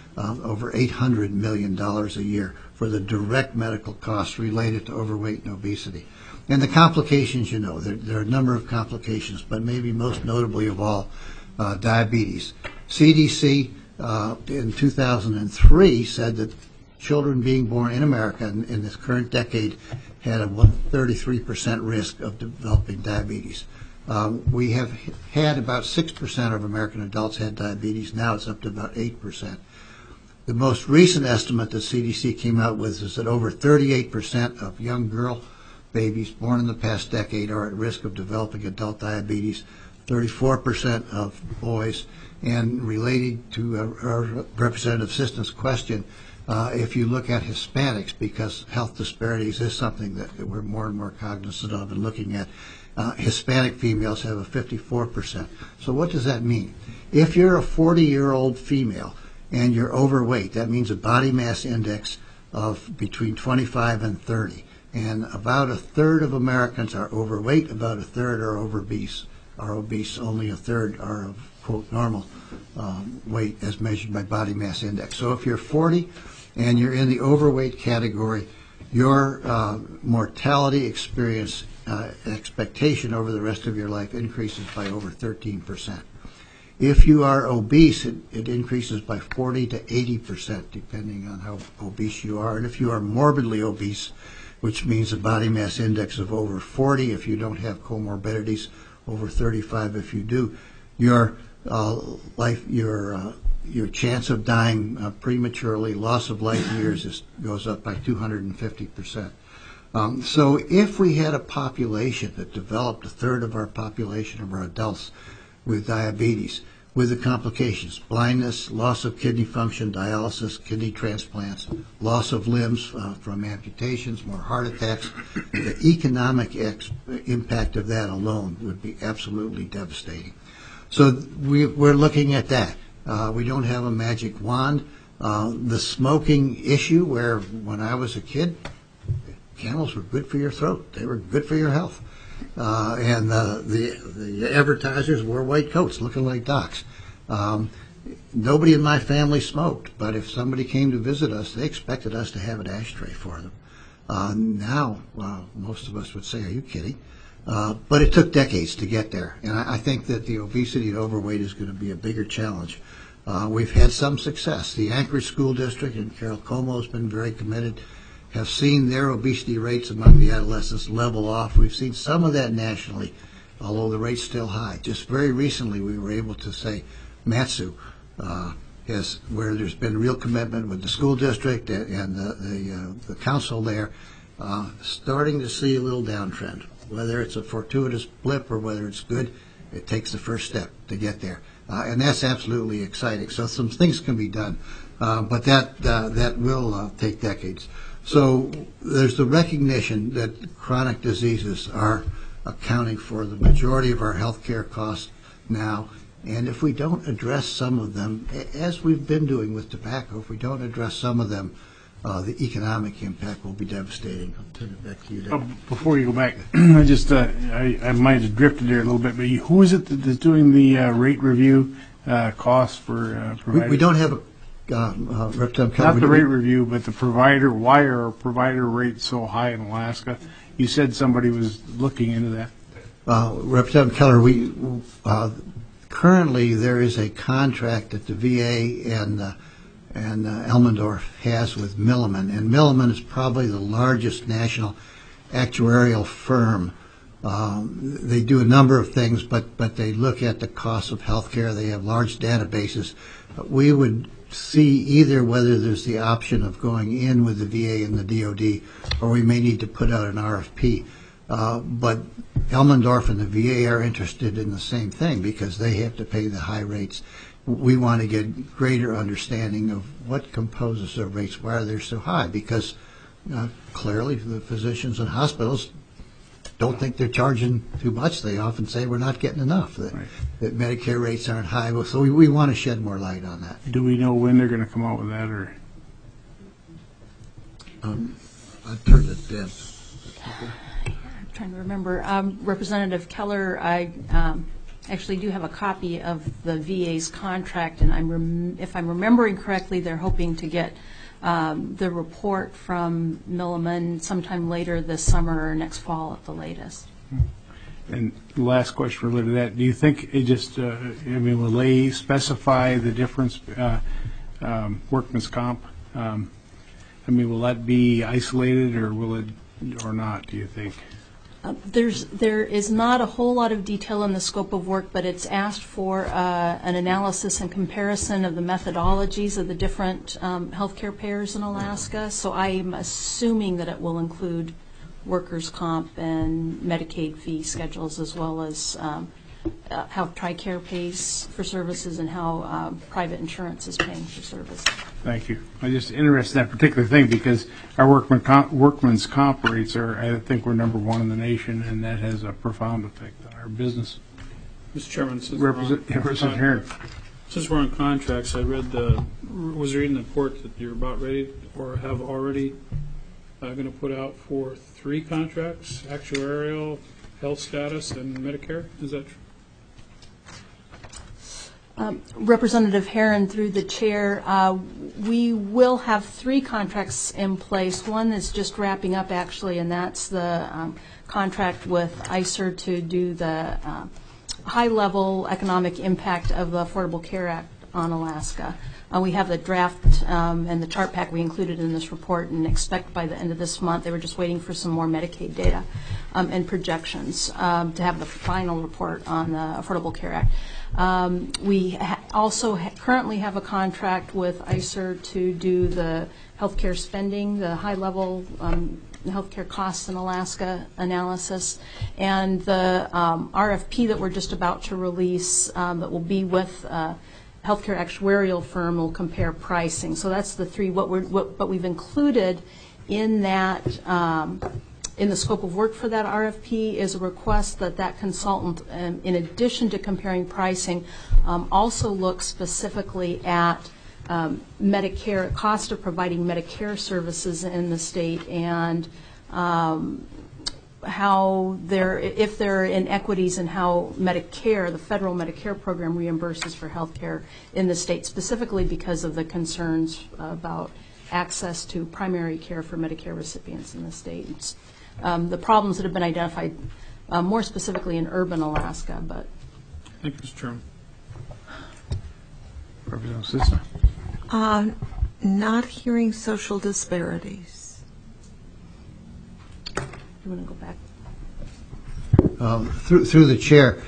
over $800 million a year for the direct medical costs related to overweight and obesity. And the complications, there are a number of complications, but maybe most notably of all, diabetes. CDC in 2003 said that children being born in America in this current decade had a 33% risk of developing diabetes. We have had about 6% of American adults had diabetes. Now it's up to about 8%. The most recent estimate that CDC came out with is that over 38% of young girl babies born in the past decade are at risk of developing adult diabetes, 34% of boys. And related to our Representative Siston's question, if you look at Hispanics, because health disparities is something that we're more and more cognizant of and looking at, Hispanic females have a 54%. So what does that mean? If you're a 40-year-old female and you're overweight, that means a body mass index of between 25 and 30. And about a third of Americans are overweight, about a third are obese. Only a third are of, quote, normal weight as measured by body mass index. So if you're 40 and you're in the overweight category, your mortality experience expectation over the rest of your life increases by over 13%. If you are obese, it increases by 40 to 80%, depending on how obese you are. And if you are morbidly obese, which means a body mass index of over 40 if you don't have comorbidities, over 35 if you do, your chance of dying prematurely, loss of life years goes up by 250%. So if we had a population that developed a third of our population of our adults with diabetes, with the complications, blindness, loss of kidney function, dialysis, kidney transplants, loss of limbs from amputations, more heart attacks, the economic impact of that alone would be absolutely devastating. So we're looking at that. We don't have a magic wand. The smoking issue, where when I was a kid, Camels were good for your throat. They were good for your health. And the advertisers wore white coats looking like docs. Nobody in my family smoked, but if somebody came to visit us, they expected us to have an ashtray for them. Now, most of us would say, are you kidding? But it took decades to get there. And I think that the obesity and overweight is going to be a bigger challenge. We've had some success. The Anchorage School District and Carol Como has been very committed, have seen their obesity rates among the adolescents level off. We've seen some of that nationally, although the rate's still high. Just very recently we were able to say Matsu, where there's been real commitment with the school district and the council there, starting to see a little downtrend. Whether it's a fortuitous blip or whether it's good, it takes the first step to get there. And that's absolutely exciting. So some things can be done, but that will take decades. So there's the recognition that chronic diseases are accounting for the majority of our healthcare costs now. And if we don't address some of them, as we've been doing with tobacco, if we don't address some of them, the economic impact will be devastating. I'll turn it back to you, Dave. Before you go back, I might have drifted there a little bit, but who is it that's doing the rate review costs for providers? We don't have a Representative Keller. Not the rate review, but the provider. Why are provider rates so high in Alaska? You said somebody was looking into that. Representative Keller, currently there is a contract that the VA and Elmendorf has with Milliman, and Milliman is probably the largest national actuarial firm. They do a number of things, but they look at the cost of health care. They have large databases. We would see either whether there's the option of going in with the VA and the DOD, or we may need to put out an RFP. But Elmendorf and the VA are interested in the same thing because they have to pay the high rates. We want to get greater understanding of what composes their rates, why they're so high, because clearly the physicians and hospitals don't think they're charging too much. They often say we're not getting enough, that Medicare rates aren't high. So we want to shed more light on that. Do we know when they're going to come out with that? Or I'll turn it down. I'm trying to remember. Representative Keller, I actually do have a copy of the VA's contract, and if I'm remembering correctly, they're hoping to get the report from Milliman sometime later this summer or next fall at the latest. And the last question related to that, do you think it just, will they specify the difference, workman's comp? Will that be isolated or not, do you think? There is not a whole lot of detail in the scope of work, but it's asked for an analysis and comparison of the methodologies of the different healthcare payers in Alaska. So I'm assuming that it will include workers' comp and Medicaid fee schedules, as well as how TRICARE pays for services and how private insurance is paying for service. Thank you. I'm just interested in that particular thing because our workman's comp rates are, I think we're number one in the nation, and that has a profound effect on our business. Mr. Chairman, since we're on contracts, I was reading the report that you're about ready or have already going to put out for 3 contracts: actuarial, health status, and Medicare. Is that true? Representative Herron, through the chair, we will have 3 contracts in place. One is just wrapping up, actually, and that's the contract with ICER to do the high-level economic impact of the Affordable Care Act on Alaska. We have the draft and the chart pack we included in this report and expect by the end of this month. They were just waiting for some more Medicaid data and projections to have the final report on the Affordable Care Act. We also currently have a contract with ICER to do the healthcare spending, the high-level healthcare costs in Alaska analysis, and the RFP that we're just about to release that will be with healthcare actuarial firm will compare pricing. So that's the 3. What we've included in that in the scope of work for that RFP is a request that consultant, in addition to comparing pricing, also look specifically at Medicare, cost of providing Medicare services in the state, and how if there are inequities in how Medicare, the federal Medicare program, reimburses for health care in the state, specifically because of the concerns about access to primary care for Medicare recipients in the state. The problems that have been identified more specifically in urban Alaska. But thank you, Mr. Chairman. Representative Sisna. Not hearing social disparities. You want to go back? Through the chair,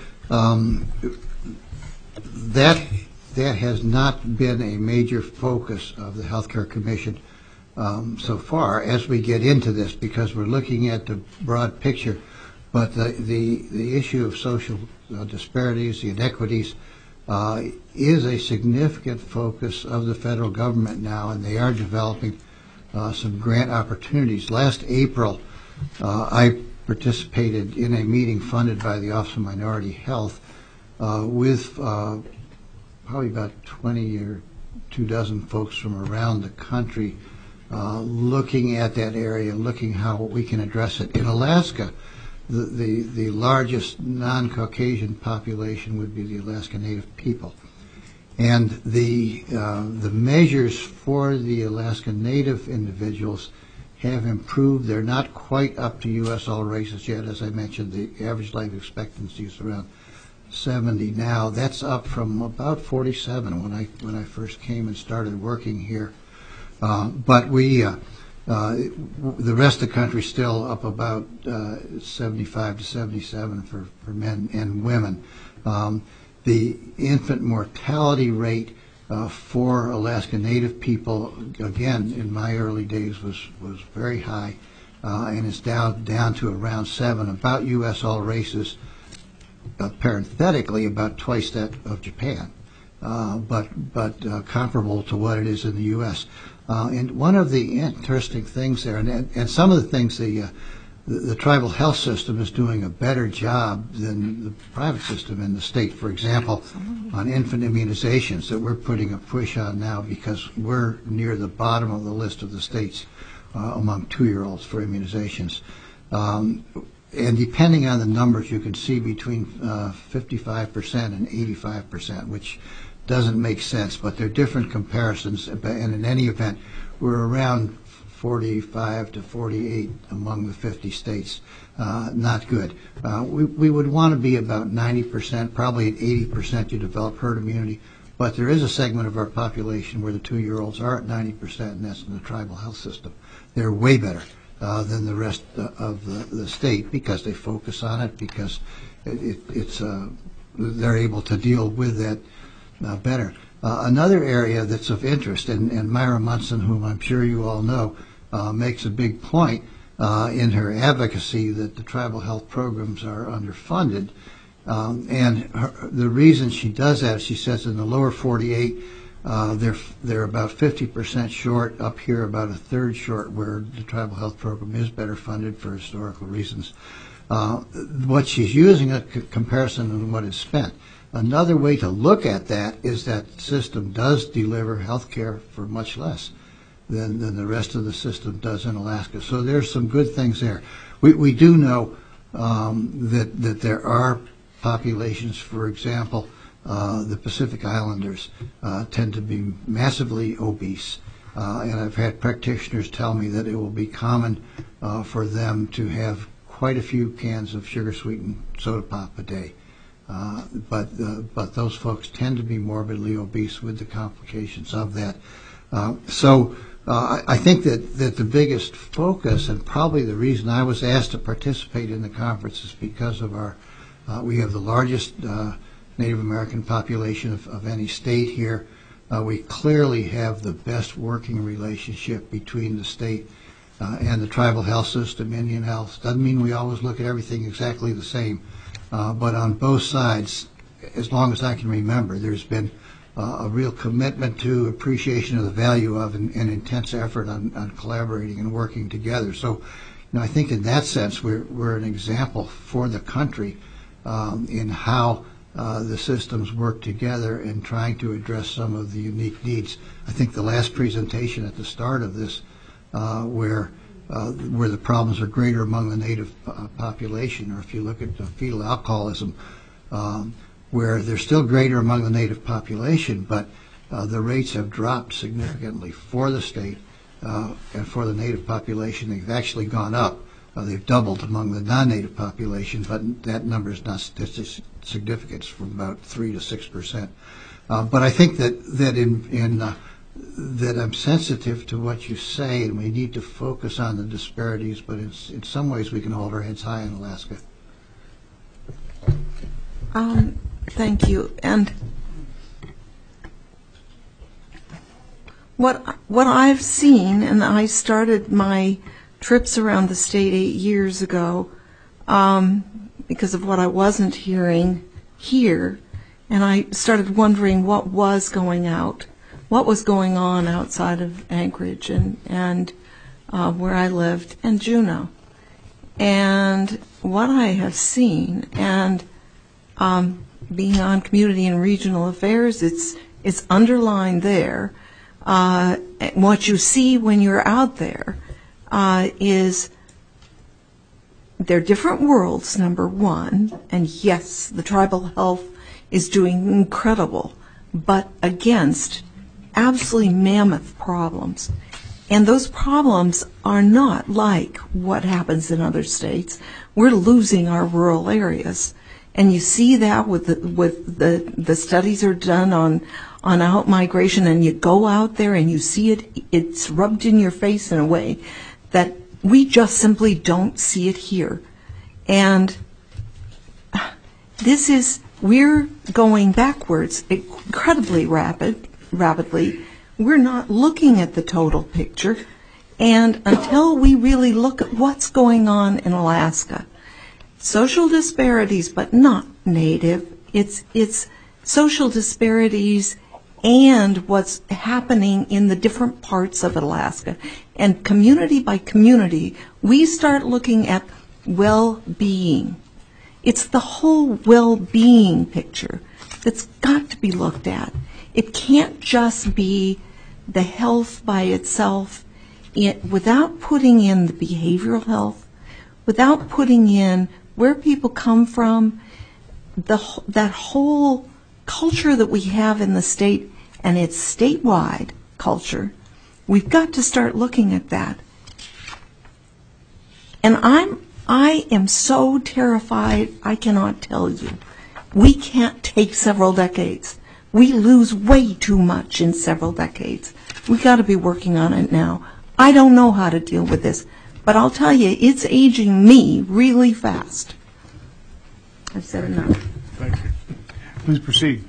that has not been a major focus of the Healthcare Commission so far as we get into this, because we're looking at the broad picture. But the issue of social disparities, the inequities, is a significant focus of the federal government now, and they are developing some grant opportunities. Last April, I participated in a meeting funded by the Office of Minority Health with probably about 20 or 24 folks from around the country looking at that area, looking how we can address it. In Alaska, the largest non-Caucasian population would be the Alaska Native people. And the measures for the Alaska Native individuals have improved. They're not quite up to U.S. all races yet. As I mentioned, the average life expectancy is around 70 now. That's up from about 47 when I first came and started working here. But the rest of the country is still up about 75 to 77 for men and women. The infant mortality rate for Alaska Native people, again, in my early days was very high, and it's down to around 7, about U.S. all races, parenthetically about twice that of Japan, but comparable to what it is in the U.S. And one of the interesting things there, and some of the things the tribal health system is doing a better job than the private system in the state. For example, on infant immunizations that we're putting a push on now because we're near the bottom of the list of the states among 2-year-olds for immunizations. and depending on the numbers, you can see between 55% and 85%, which doesn't make sense, but they're different comparisons. And in any event, we're around 45 to 48 among the 50 states. Not good. We would want to be about 90%, probably at 80% to develop herd immunity. But there is a segment of our population where the 2-year-olds are at 90%, and that's in the tribal health system. They're way better than the rest of the state because they focus on it, because they're able to deal with that better. Another area that's of interest, and Myra Munson, whom I'm sure you all know, makes a big point in her advocacy that the tribal health programs are underfunded. The reason she does that, she says in the lower 48, they're about 50% short, up here about a third short, where the tribal health program is better funded for historical reasons. What she's using a comparison on what is spent. Another way to look at that is that the system does deliver health care for much less than the rest of the system does in Alaska. So there's some good things there. We do know that there are populations, for example, the Pacific Islanders tend to be massively obese. And I've had practitioners tell me that it will be common for them to have quite a few cans of sugar-sweetened soda pop a day. But those folks tend to be morbidly obese with the complications of that. So I think that the biggest focus, and probably the reason I was asked to participate in the conference, is because of we have the largest Native American population of any state here. We clearly have the best working relationship between the state and the tribal health system, Indian Health. Doesn't mean we always look at everything exactly the same. But on both sides, as long as I can remember, there's been a real commitment to appreciation of the value of and intense effort on collaborating and working together. So, I think in that sense, we're an example for the country in how the systems work together in trying to address some of the unique needs. I think the last presentation at the start of this, where the problems are greater among the native population, or if you look at the fetal alcoholism, where they're still greater among the native population, but the rates have dropped significantly for the state and for the native population. They've actually gone up. They've doubled among the non-native population, but that number is not statistically significant. It's from about 3 to 6%. But I think that I'm sensitive to what you say, and we need to focus on the disparities, but in some ways we can hold our heads high in Alaska. Thank you. And what I've seen, and I started my trips around the state 8 years ago because of what I wasn't hearing here, and I started wondering what was going on outside of Anchorage and where I lived, and Juneau. And what I have seen, and being on community and regional affairs, it's underlined there. What you see when you're out there is they're different worlds, number one, and yes, the tribal health is doing incredible, but against absolutely mammoth problems. And those problems are not like what happens in other states. We're losing our rural areas. And you see that with the studies are done on out-migration, and you go out there and you see it's rubbed in your face in a way that we just simply don't see it here. And we're going backwards incredibly rapidly. We're not looking at the total picture. And until we really look at what's going on in Alaska, social disparities, but not native, it's social disparities and what's happening in the different parts of Alaska. And community by community, we start looking at well-being. It's the whole well-being picture that's got to be looked at. It can't just be the health by itself without putting in the behavioral health, without putting in where people come from, that whole culture that we have in the state, and it's statewide culture, we've got to start looking at that. And I am so terrified, I cannot tell you. We can't take several decades. We lose way too much in several decades. We got to be working on it now. I don't know how to deal with this, but I'll tell you, it's aging me really fast. I've said enough. Thank you. Please proceed.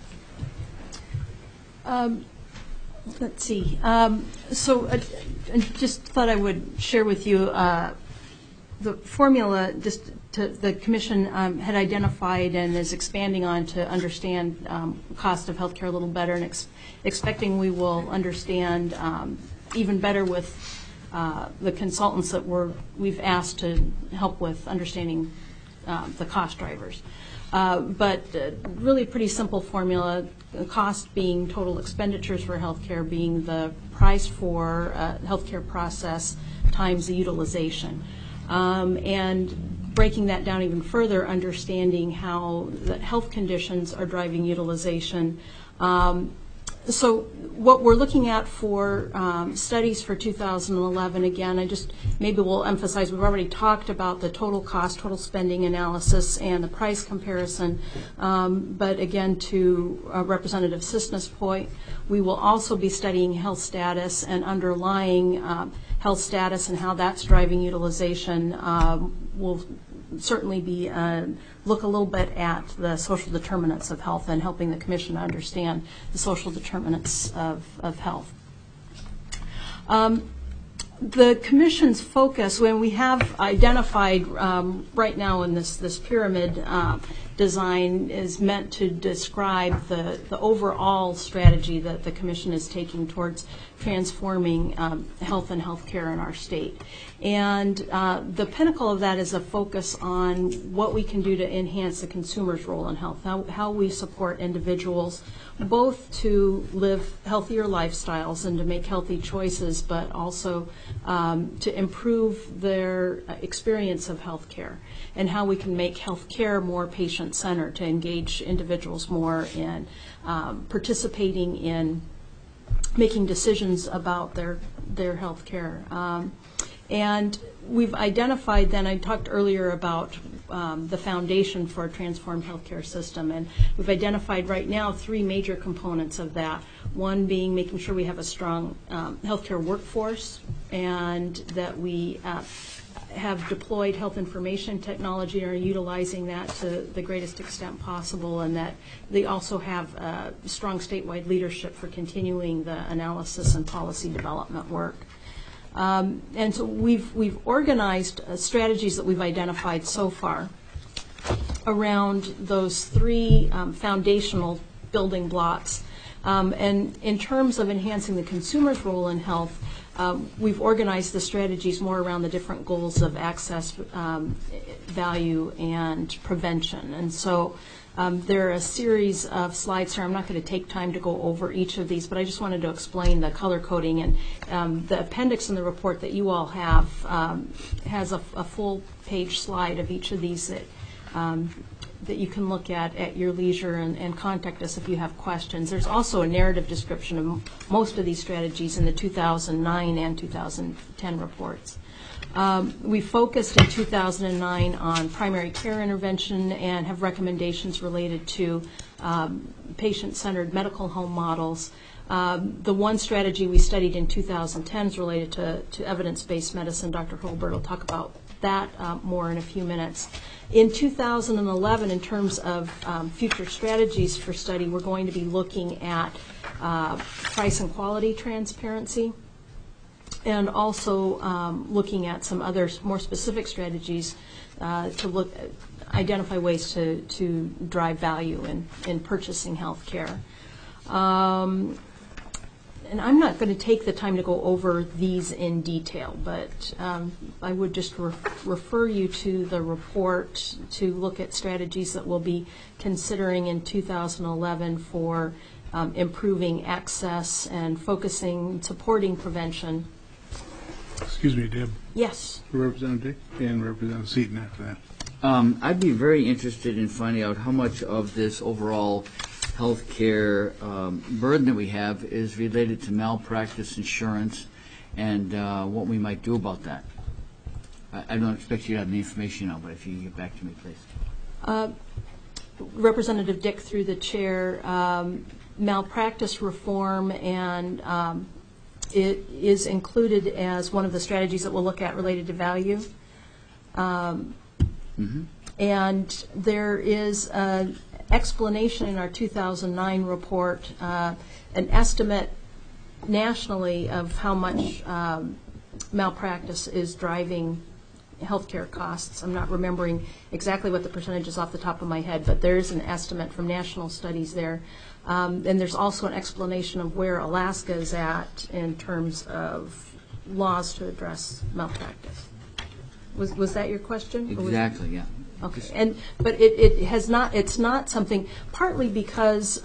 Let's see. So I just thought I would share with you the formula the Commission had identified and is expanding on to understand cost of healthcare a little better, and expecting we will understand even better with the consultants that we've asked to help with understanding the cost drivers. But really pretty simple formula, the cost being total expenditures for healthcare, being the price for healthcare process times the utilization. And breaking that down even further, understanding how the health conditions are driving utilization. So what we're looking at for studies for 2011, again, maybe we'll emphasize, we've already talked about the total cost, total spending analysis and the price comparison. But again, to Representative Cisna's point, we will also be studying health status and underlying health status and how that's driving utilization. We'll certainly be look a little bit at the social determinants of health and helping the Commission understand the social determinants of health. The Commission's focus, when we have identified right now in this pyramid design, is meant to describe the overall strategy that the Commission is taking towards transforming health and healthcare in our state. And the pinnacle of that is a focus on what we can do to enhance the consumer's role in health, how we support individuals both to live healthier lifestyles and to make healthy choices, but also to improve their experience of health care, and how we can make health care more patient-centered, to engage individuals more in participating in making decisions about their health care. And we've identified then, I talked earlier about the foundation for a transformed healthcare system, and we've identified right now 3 major components of that. One being making sure we have a strong healthcare workforce, and that we have deployed health information technology and are utilizing that to the greatest extent possible, and that they also have strong statewide leadership for continuing the analysis and policy development work. And so we've organized strategies that we've identified so far around those 3 foundational building blocks. And in terms of enhancing the consumer's role in health, we've organized the strategies more around the different goals of access, value, and prevention. And so there are a series of slides here. I'm not going to take time to go over each of these, but I just wanted to explain the color coding. And the appendix in the report that you all have has a full page slide of each of these that you can look at your leisure, and contact us if you have questions. There's also a narrative description of most of these strategies in the 2009 and 2010 reports. We focused in 2009 on primary care intervention and have recommendations related to patient-centered medical home models. The one strategy we studied in 2010 is related to evidence-based medicine. Dr. Hurlbert will talk about that more in a few minutes. In 2011, in terms of future strategies for study, we're going to be looking at price and quality transparency, and also looking at some other more specific strategies to identify ways to drive value in purchasing health care. And I'm not going to take the time to go over these in detail, but I would just refer you to the report to look at strategies that we'll be considering in 2011 for improving access and supporting prevention. Excuse me, Deb. Yes. Representative Dick and Representative Seaton after that. I'd be very interested in finding out how much of this overall health care burden that we have is related to malpractice insurance and what we might do about that. I don't expect you to have the information now, but if you can get back to me, please. Representative Dick, through the chair, malpractice reform and it is included as one of the strategies that we'll look at related to value. And there is an explanation in our 2009 report, an estimate nationally of how much malpractice is driving healthcare costs. I'm not remembering exactly what the percentage is off the top of my head, but there is an estimate from national studies there. And there's also an explanation of where Alaska is at in terms of laws to address malpractice. Was that your question? Exactly, yeah. Okay, but it has not. It's not something. Partly because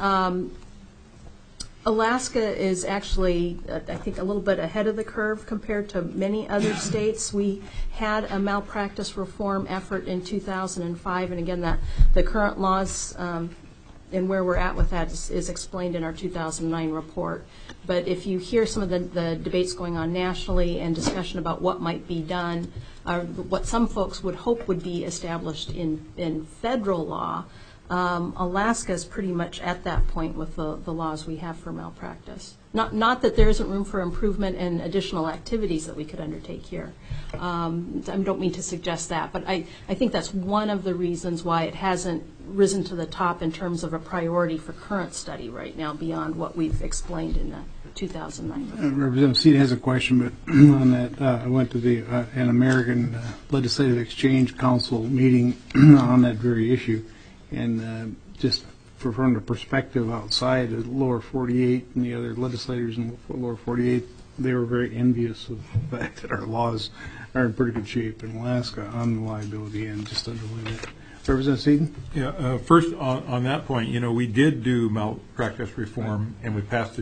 Alaska is actually, I think, a little bit ahead of the curve compared to many other states. We had a malpractice reform effort in 2005, and again, the current laws and where we're at with that is explained in our 2009 report. But if you hear some of the debates going on nationally and discussion about what might be done, what some folks would hope would be established in federal law, Alaska is pretty much at that point with the laws we have for malpractice. Not that there isn't room for improvement and additional activities that we could undertake here. I don't mean to suggest that, but I think that's one of the reasons why it hasn't risen to the top in terms of a priority for current study right now beyond what we've explained in the 2009 report. Representative Seaton has a question, but on that, I went to an American Legislative Exchange Council meeting on that very issue, and just from the perspective outside of the lower 48 and the other legislators in the lower 48, they were very envious of the fact that our laws are in pretty good shape in Alaska on the liability end, just unbelievable. Representative Seaton? Yeah, first on that point, we did do malpractice reform, and we passed the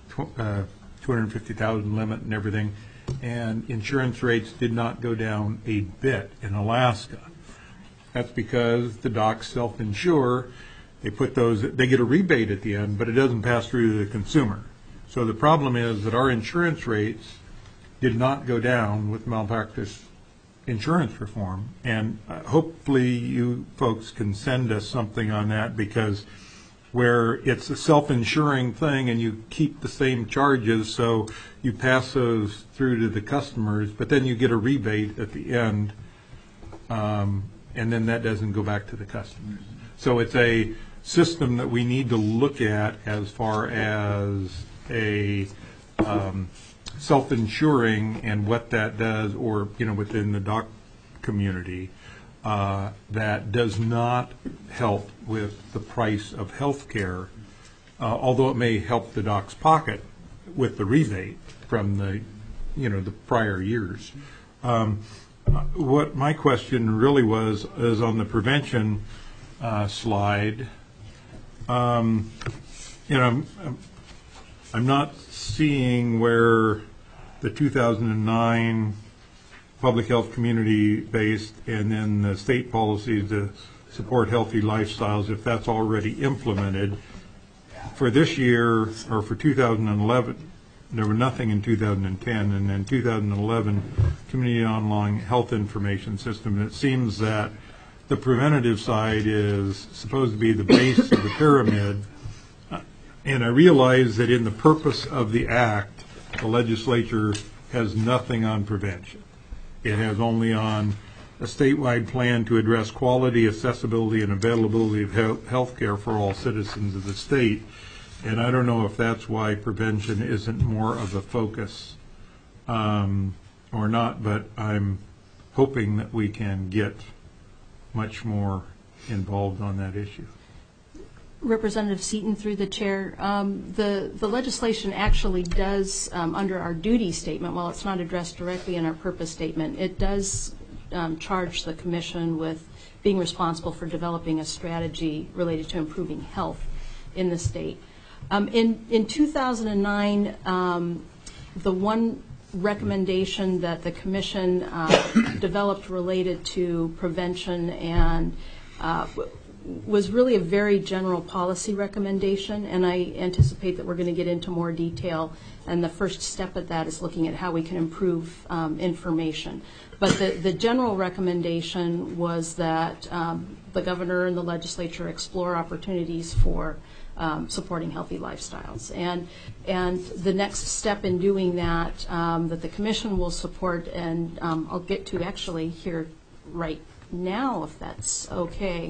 250,000 limit and everything, and insurance rates did not go down a bit in Alaska. That's because the docs self-insure. They get a rebate at the end, but it doesn't pass through to the consumer. So the problem is that our insurance rates did not go down with malpractice insurance reform, and hopefully you folks can send us something on that, because where it's a self-insuring thing and you keep the same charges, so you pass those through to the customers, but then you get a rebate at the end, and then that doesn't go back to the customers. So it's a system that we need to look at as far as a self-insuring and what that does, or within the doc community, that does not help with the price of health care, although it may help the doc's pocket with the rebate from the prior years. What my question really is on the prevention slide. I'm not seeing where the 2009 public health community-based and then the state policies to support healthy lifestyles, if that's already implemented. For this year, or for 2011, there were nothing in 2010, and then 2011, Community Online Health Information System. And it seems that the preventative side is supposed to be the base of the pyramid. And I realize that in the purpose of the act, the legislature has nothing on prevention. It has only on a statewide plan to address quality, accessibility, and availability of health care for all citizens of the state. And I don't know if that's why prevention isn't more of a focus or not, but I'm hoping that we can get much more involved on that issue. Representative Seaton, through the chair, the legislation actually does, under our duty statement, while it's not addressed directly in our purpose statement, it does charge the commission with being responsible for developing a strategy related to improving health in the state. In 2009, the one recommendation that the commission developed related to prevention and was really a very general policy recommendation, and I anticipate that we're going to get into more detail, and the first step of that is looking at how we can improve information. But the general recommendation was that the governor and the legislature explore opportunities for supporting healthy lifestyles. And the next step in doing that, that the commission will support, and I'll get to actually here right now, if that's okay,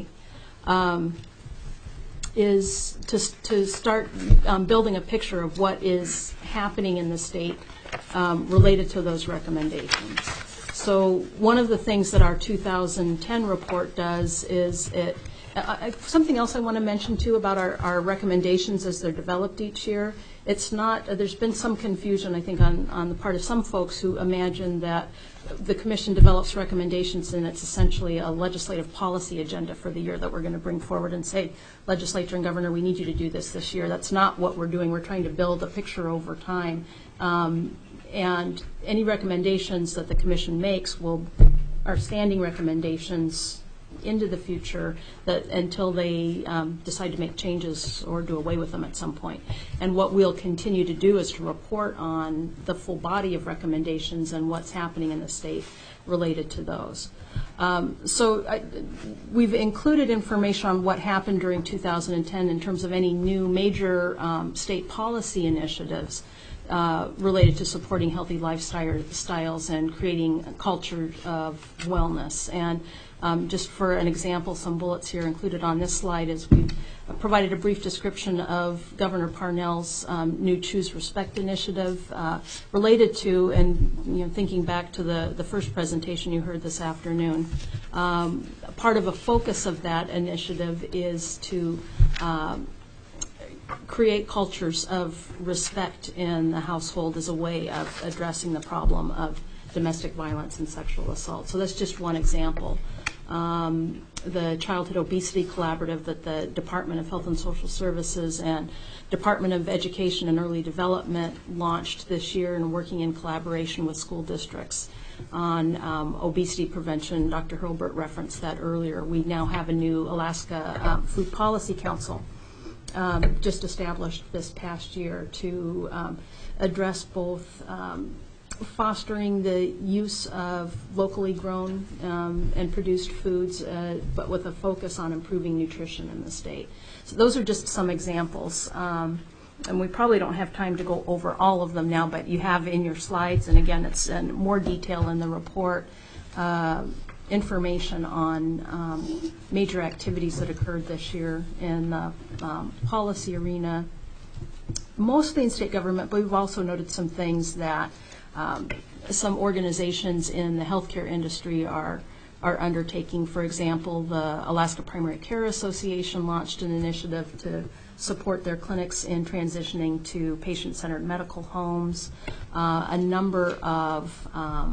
is to start building a picture of what is happening in the state related to those recommendations. So one of the things that our 2010 report does is something else I want to mention too about our recommendations as they're developed each year. It's not, there's been some confusion, I think, on the part of some folks who imagine that the commission develops recommendations and it's essentially a legislative policy agenda for the year that we're going to bring forward and say, legislature and governor, we need you to do this year. That's not what we're doing. We're trying to build a picture over time. And any recommendations that the commission makes are standing recommendations into the future that until they decide to make changes or do away with them at some point. And what we'll continue to do is to report on the full body of recommendations and what's happening in the state related to those. We've included information on what happened during 2010 in terms of any new major state policy initiatives related to supporting healthy lifestyles and creating a culture of wellness. And just for an example, some bullets here included on this slide is we've provided a brief description of Governor Parnell's new Choose Respect initiative related to, and thinking back to the first presentation you heard this afternoon, part of a focus of that initiative is to create cultures of respect in the household as a way of addressing the problem of domestic violence and sexual assault. So that's just one example. The Childhood Obesity Collaborative that the Department of Health and Social Services and Department of Education and Early Development launched this year and working in collaboration with school districts on obesity prevention. Dr. Hurlburt referenced that earlier. We now have a new Alaska Food Policy Council just established this past year to address both fostering the use of locally grown and produced foods, but with a focus on improving nutrition in the state. So those are just some examples. And we probably don't have time to go over all of them now, but you have in your slides, and again, it's in more detail in the report, information on major activities that occurred this year in the policy arena, mostly in state government, but we've also noted some things that some organizations in the healthcare industry are undertaking. For example, the Alaska Primary Care Association launched an initiative to support their clinics in transitioning to patient-centered medical homes. A number of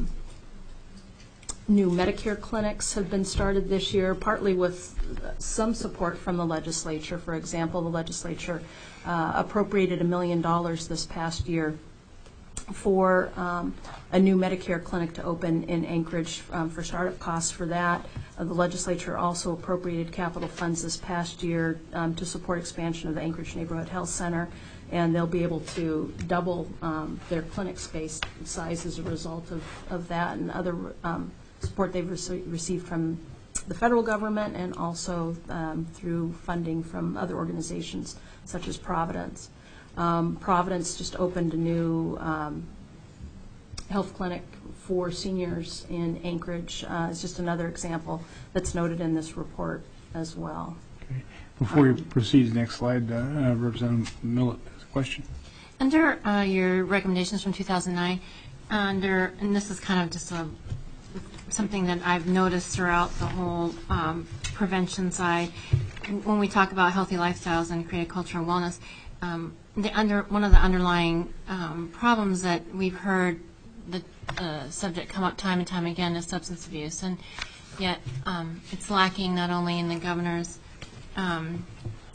new Medicare clinics have been started this year, partly with some support from the legislature. For example, the legislature appropriated $1 million this past year for a new Medicare clinic to open in Anchorage for startup costs for that. The legislature also appropriated capital funds this past year to support expansion of the Anchorage Neighborhood Health Center, and they'll be able to double their clinic space size as a result of that and other support they've received from the federal government and also through funding from other organizations such as Providence. Providence just opened a new health clinic for seniors in Anchorage. It's just another example that's noted in this report as well. Okay. Before you proceed to the next slide, Representative Millett has a question. Under your recommendations from 2009, and this is kind of just something that I've noticed throughout the whole prevention side, when we talk about healthy lifestyles and create a culture of wellness, one of the underlying problems that we've heard the subject come up time and time again is substance abuse, and yet it's lacking not only in the governor's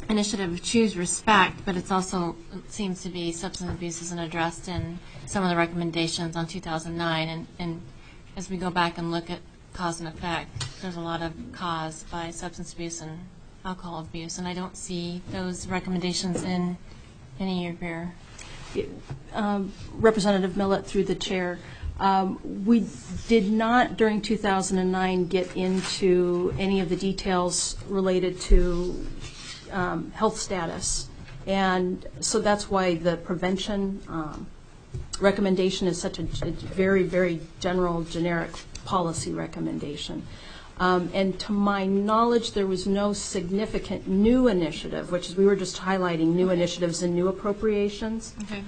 initiative Choose Respect, but it seems to be substance abuse isn't addressed in some of the recommendations on 2009. And as we go back and look at cause and effect, there's a lot of cause by substance abuse and alcohol abuse, and I don't see those recommendations in any of your. Representative Millett, through the chair, we did not during 2009 get into any of the details related to health status, and so that's why the prevention recommendation is such a very, very general, generic policy recommendation. And to my knowledge, there was no significant new initiative, which is we were just highlighting new initiatives and new appropriations. Okay.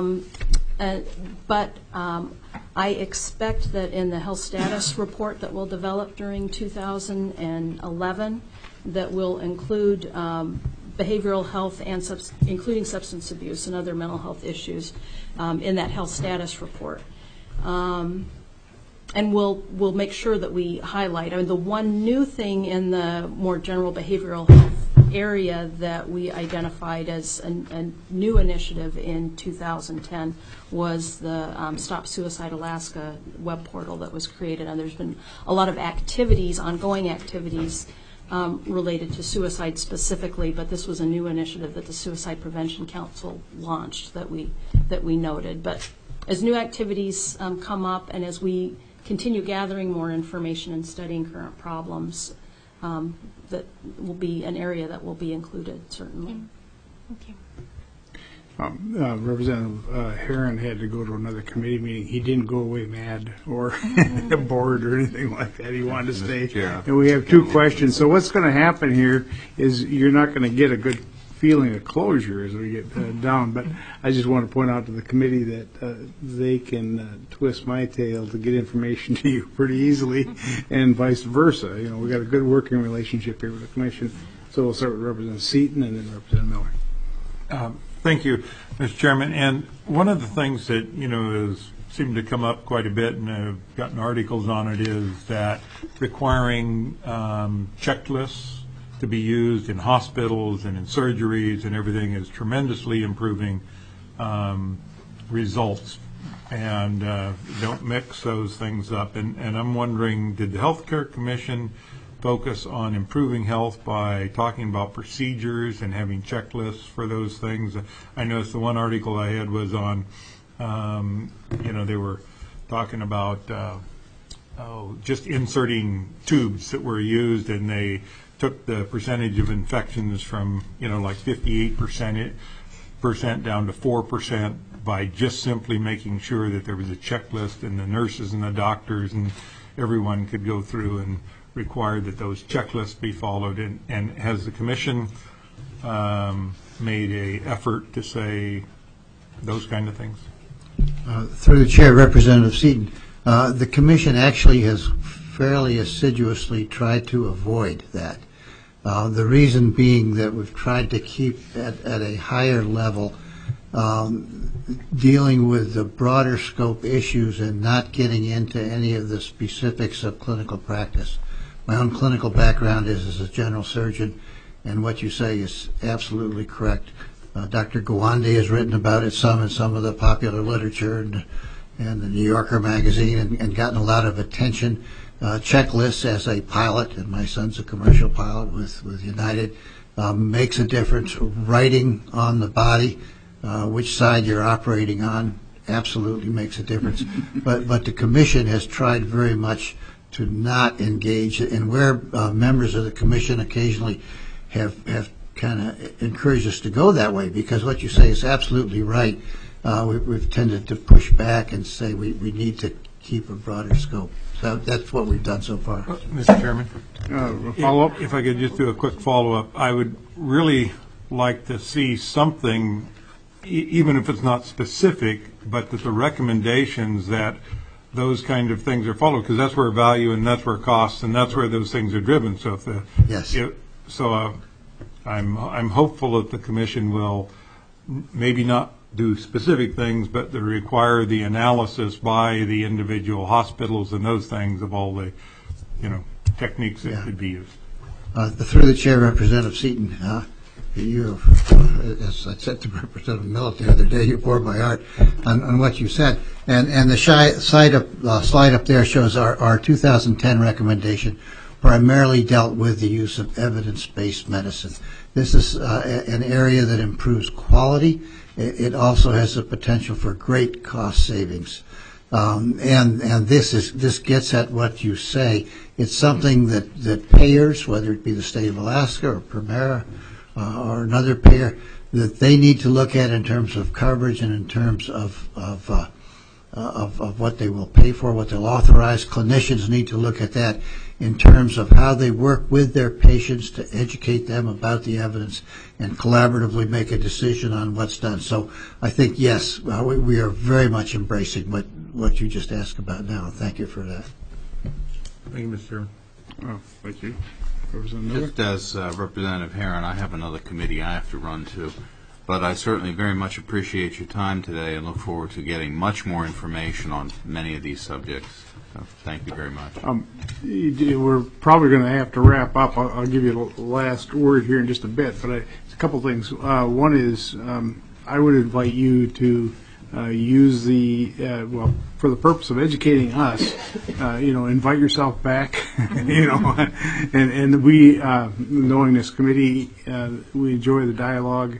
But I expect that in the health status report that we'll develop during 2011, that will include behavioral health and including substance abuse and other mental health issues in that health status report. And we'll make sure that we highlight. I mean, the one new thing in the more general behavioral health area that we identified as a new initiative in 2010 was the Stop Suicide Alaska web portal that was created. And there's been a lot of activities, ongoing activities, related to suicide specifically, but this was a new initiative that the Suicide Prevention Council launched that we noted. But as new activities come up and as we continue gathering more information and studying current problems, that will be an area that will be included, certainly. Thank you. Representative Herron had to go to another committee meeting. He didn't go away mad or bored or anything like that. He wanted to stay. And we have two questions. So what's going to happen here is you're not going to get a good feeling of closure as we get down. But I just want to point out to the committee that they can twist my tail to get information to you pretty easily, and vice versa. You know, we got a good working relationship here with the commission. So we'll start with Representative Seaton and then Representative Miller. Thank you, Mr. Chairman. And one of the things that, has seemed to come up quite a bit, and I've gotten articles on it, is that requiring checklists to be used in hospitals and in surgeries and everything is tremendously improving results. And don't mix those things up. And I'm wondering, did the Healthcare Commission focus on improving health by talking about procedures and having checklists for those things? I noticed the one article I had was on, they were talking about just inserting tubes that were used, and they took the percentage of infections from, like 58% down to 4% by just simply making sure that there was a checklist, and the nurses and the doctors and everyone could go through and required that those checklists be followed. And has the commission made an effort to say those kind of things? Through the chair, Representative Seaton, the commission actually has fairly assiduously tried to avoid that. The reason being that we've tried to keep at a higher level dealing with the broader scope issues and not getting into any of the specifics of clinical practice. My own clinical background is as a general surgeon, and what you say is absolutely correct. Dr. Gawande has written about it some in some of the popular literature and the New Yorker magazine, and gotten a lot of attention. Checklists as a pilot, and my son's a commercial pilot with United, makes a difference. Writing on the body which side you're operating on absolutely makes a difference. But the commission has tried very much to not engage, and where members of the commission occasionally have kind of encouraged us to go that way, because what you say is absolutely right. We've tended to push back and say we need to keep a broader scope. So that's what we've done so far. Mr. Chairman, follow-up? If I could just do a quick follow-up, I would really like to see something, even if it's not specific, but that the recommendations that those kind of things are followed, because that's where value and that's where costs and that's where those things are driven. So I'm hopeful that the commission will maybe not do specific things, but to require the analysis by the individual hospitals and those things of all the techniques that could be used. Through the chair, Representative Seaton, you have, as I said to Representative Millett the other day, you poured my heart on what you said. And the slide up there shows our 2010 recommendation primarily dealt with the use of evidence-based medicine. This is an area that improves quality. It also has the potential for great cost savings. And this gets at what you say. It's something that payers, whether it be the state of Alaska or Premera or another payer, that they need to look at in terms of coverage and in terms of what they will pay for, what they'll authorize. Clinicians need to look at that in terms of how they work with their patients to educate them about the evidence and collaboratively make a decision on what's done. So I think, yes, we are very much embracing what you just asked about now. Thank you for that. Thank you, Mr. Chairman. Oh, thank you. Representative Miller? Just as Representative Herron, I have another committee I have to run to. But I certainly very much appreciate your time today and look forward to getting much more information on many of these subjects. So thank you very much. We're probably going to have to wrap up. I'll give you the last word here in just a bit, but it's a couple things. One is I would invite you to use the, for the purpose of educating us, invite yourself back, and we, knowing this committee, we enjoy the dialogue.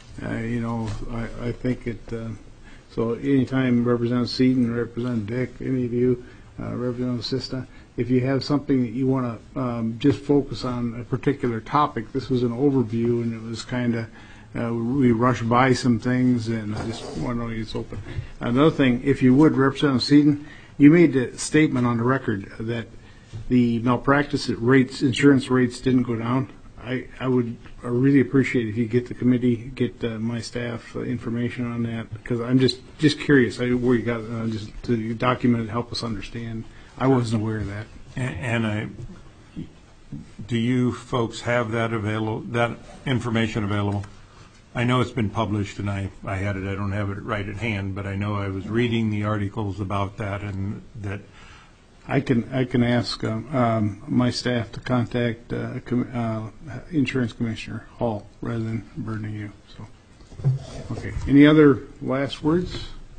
I think it, so anytime Representative Seaton, Representative Dick, any of you, Representative Sista, if you have something that you want to just focus on a particular topic, this was an overview and it was kind of, we rushed by some things and I just want to know it's open. Another thing, if you would, Representative Seaton, you made a statement on the record that the malpractice rates, insurance rates didn't go down. I would really appreciate if you get the committee, get my staff information on that, because I'm just curious where you got just to document it, help us understand. I wasn't aware of that. And do you folks have that information available? I know it's been published, and I had it. I don't have it right at hand, but I know I was reading the articles about that, and that. I can ask my staff to contact Insurance Commissioner Hall rather than burdening you. So, okay. Any other last words?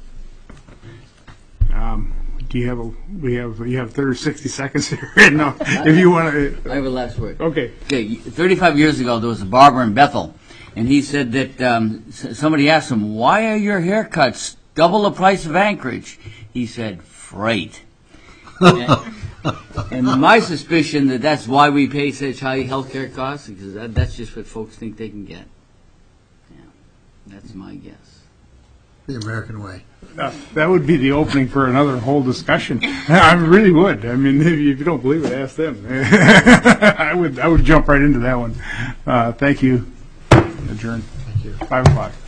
Do you have you have 60 seconds here? No, if you want to. I have a last word. Okay. Okay. 35 years ago, there was a barber in Bethel, and he said that somebody asked him, "Why are your haircuts double the price of Anchorage?" He said, "Freight." And my suspicion that's why we pay such high health care costs, because that's just what folks think they can get. Yeah, that's my guess. The American way. That would be the opening for another whole discussion. I really would. I mean, if you don't believe it, ask them. I would jump right into that one. Thank you. Adjourned. Thank you. 5 o'clock.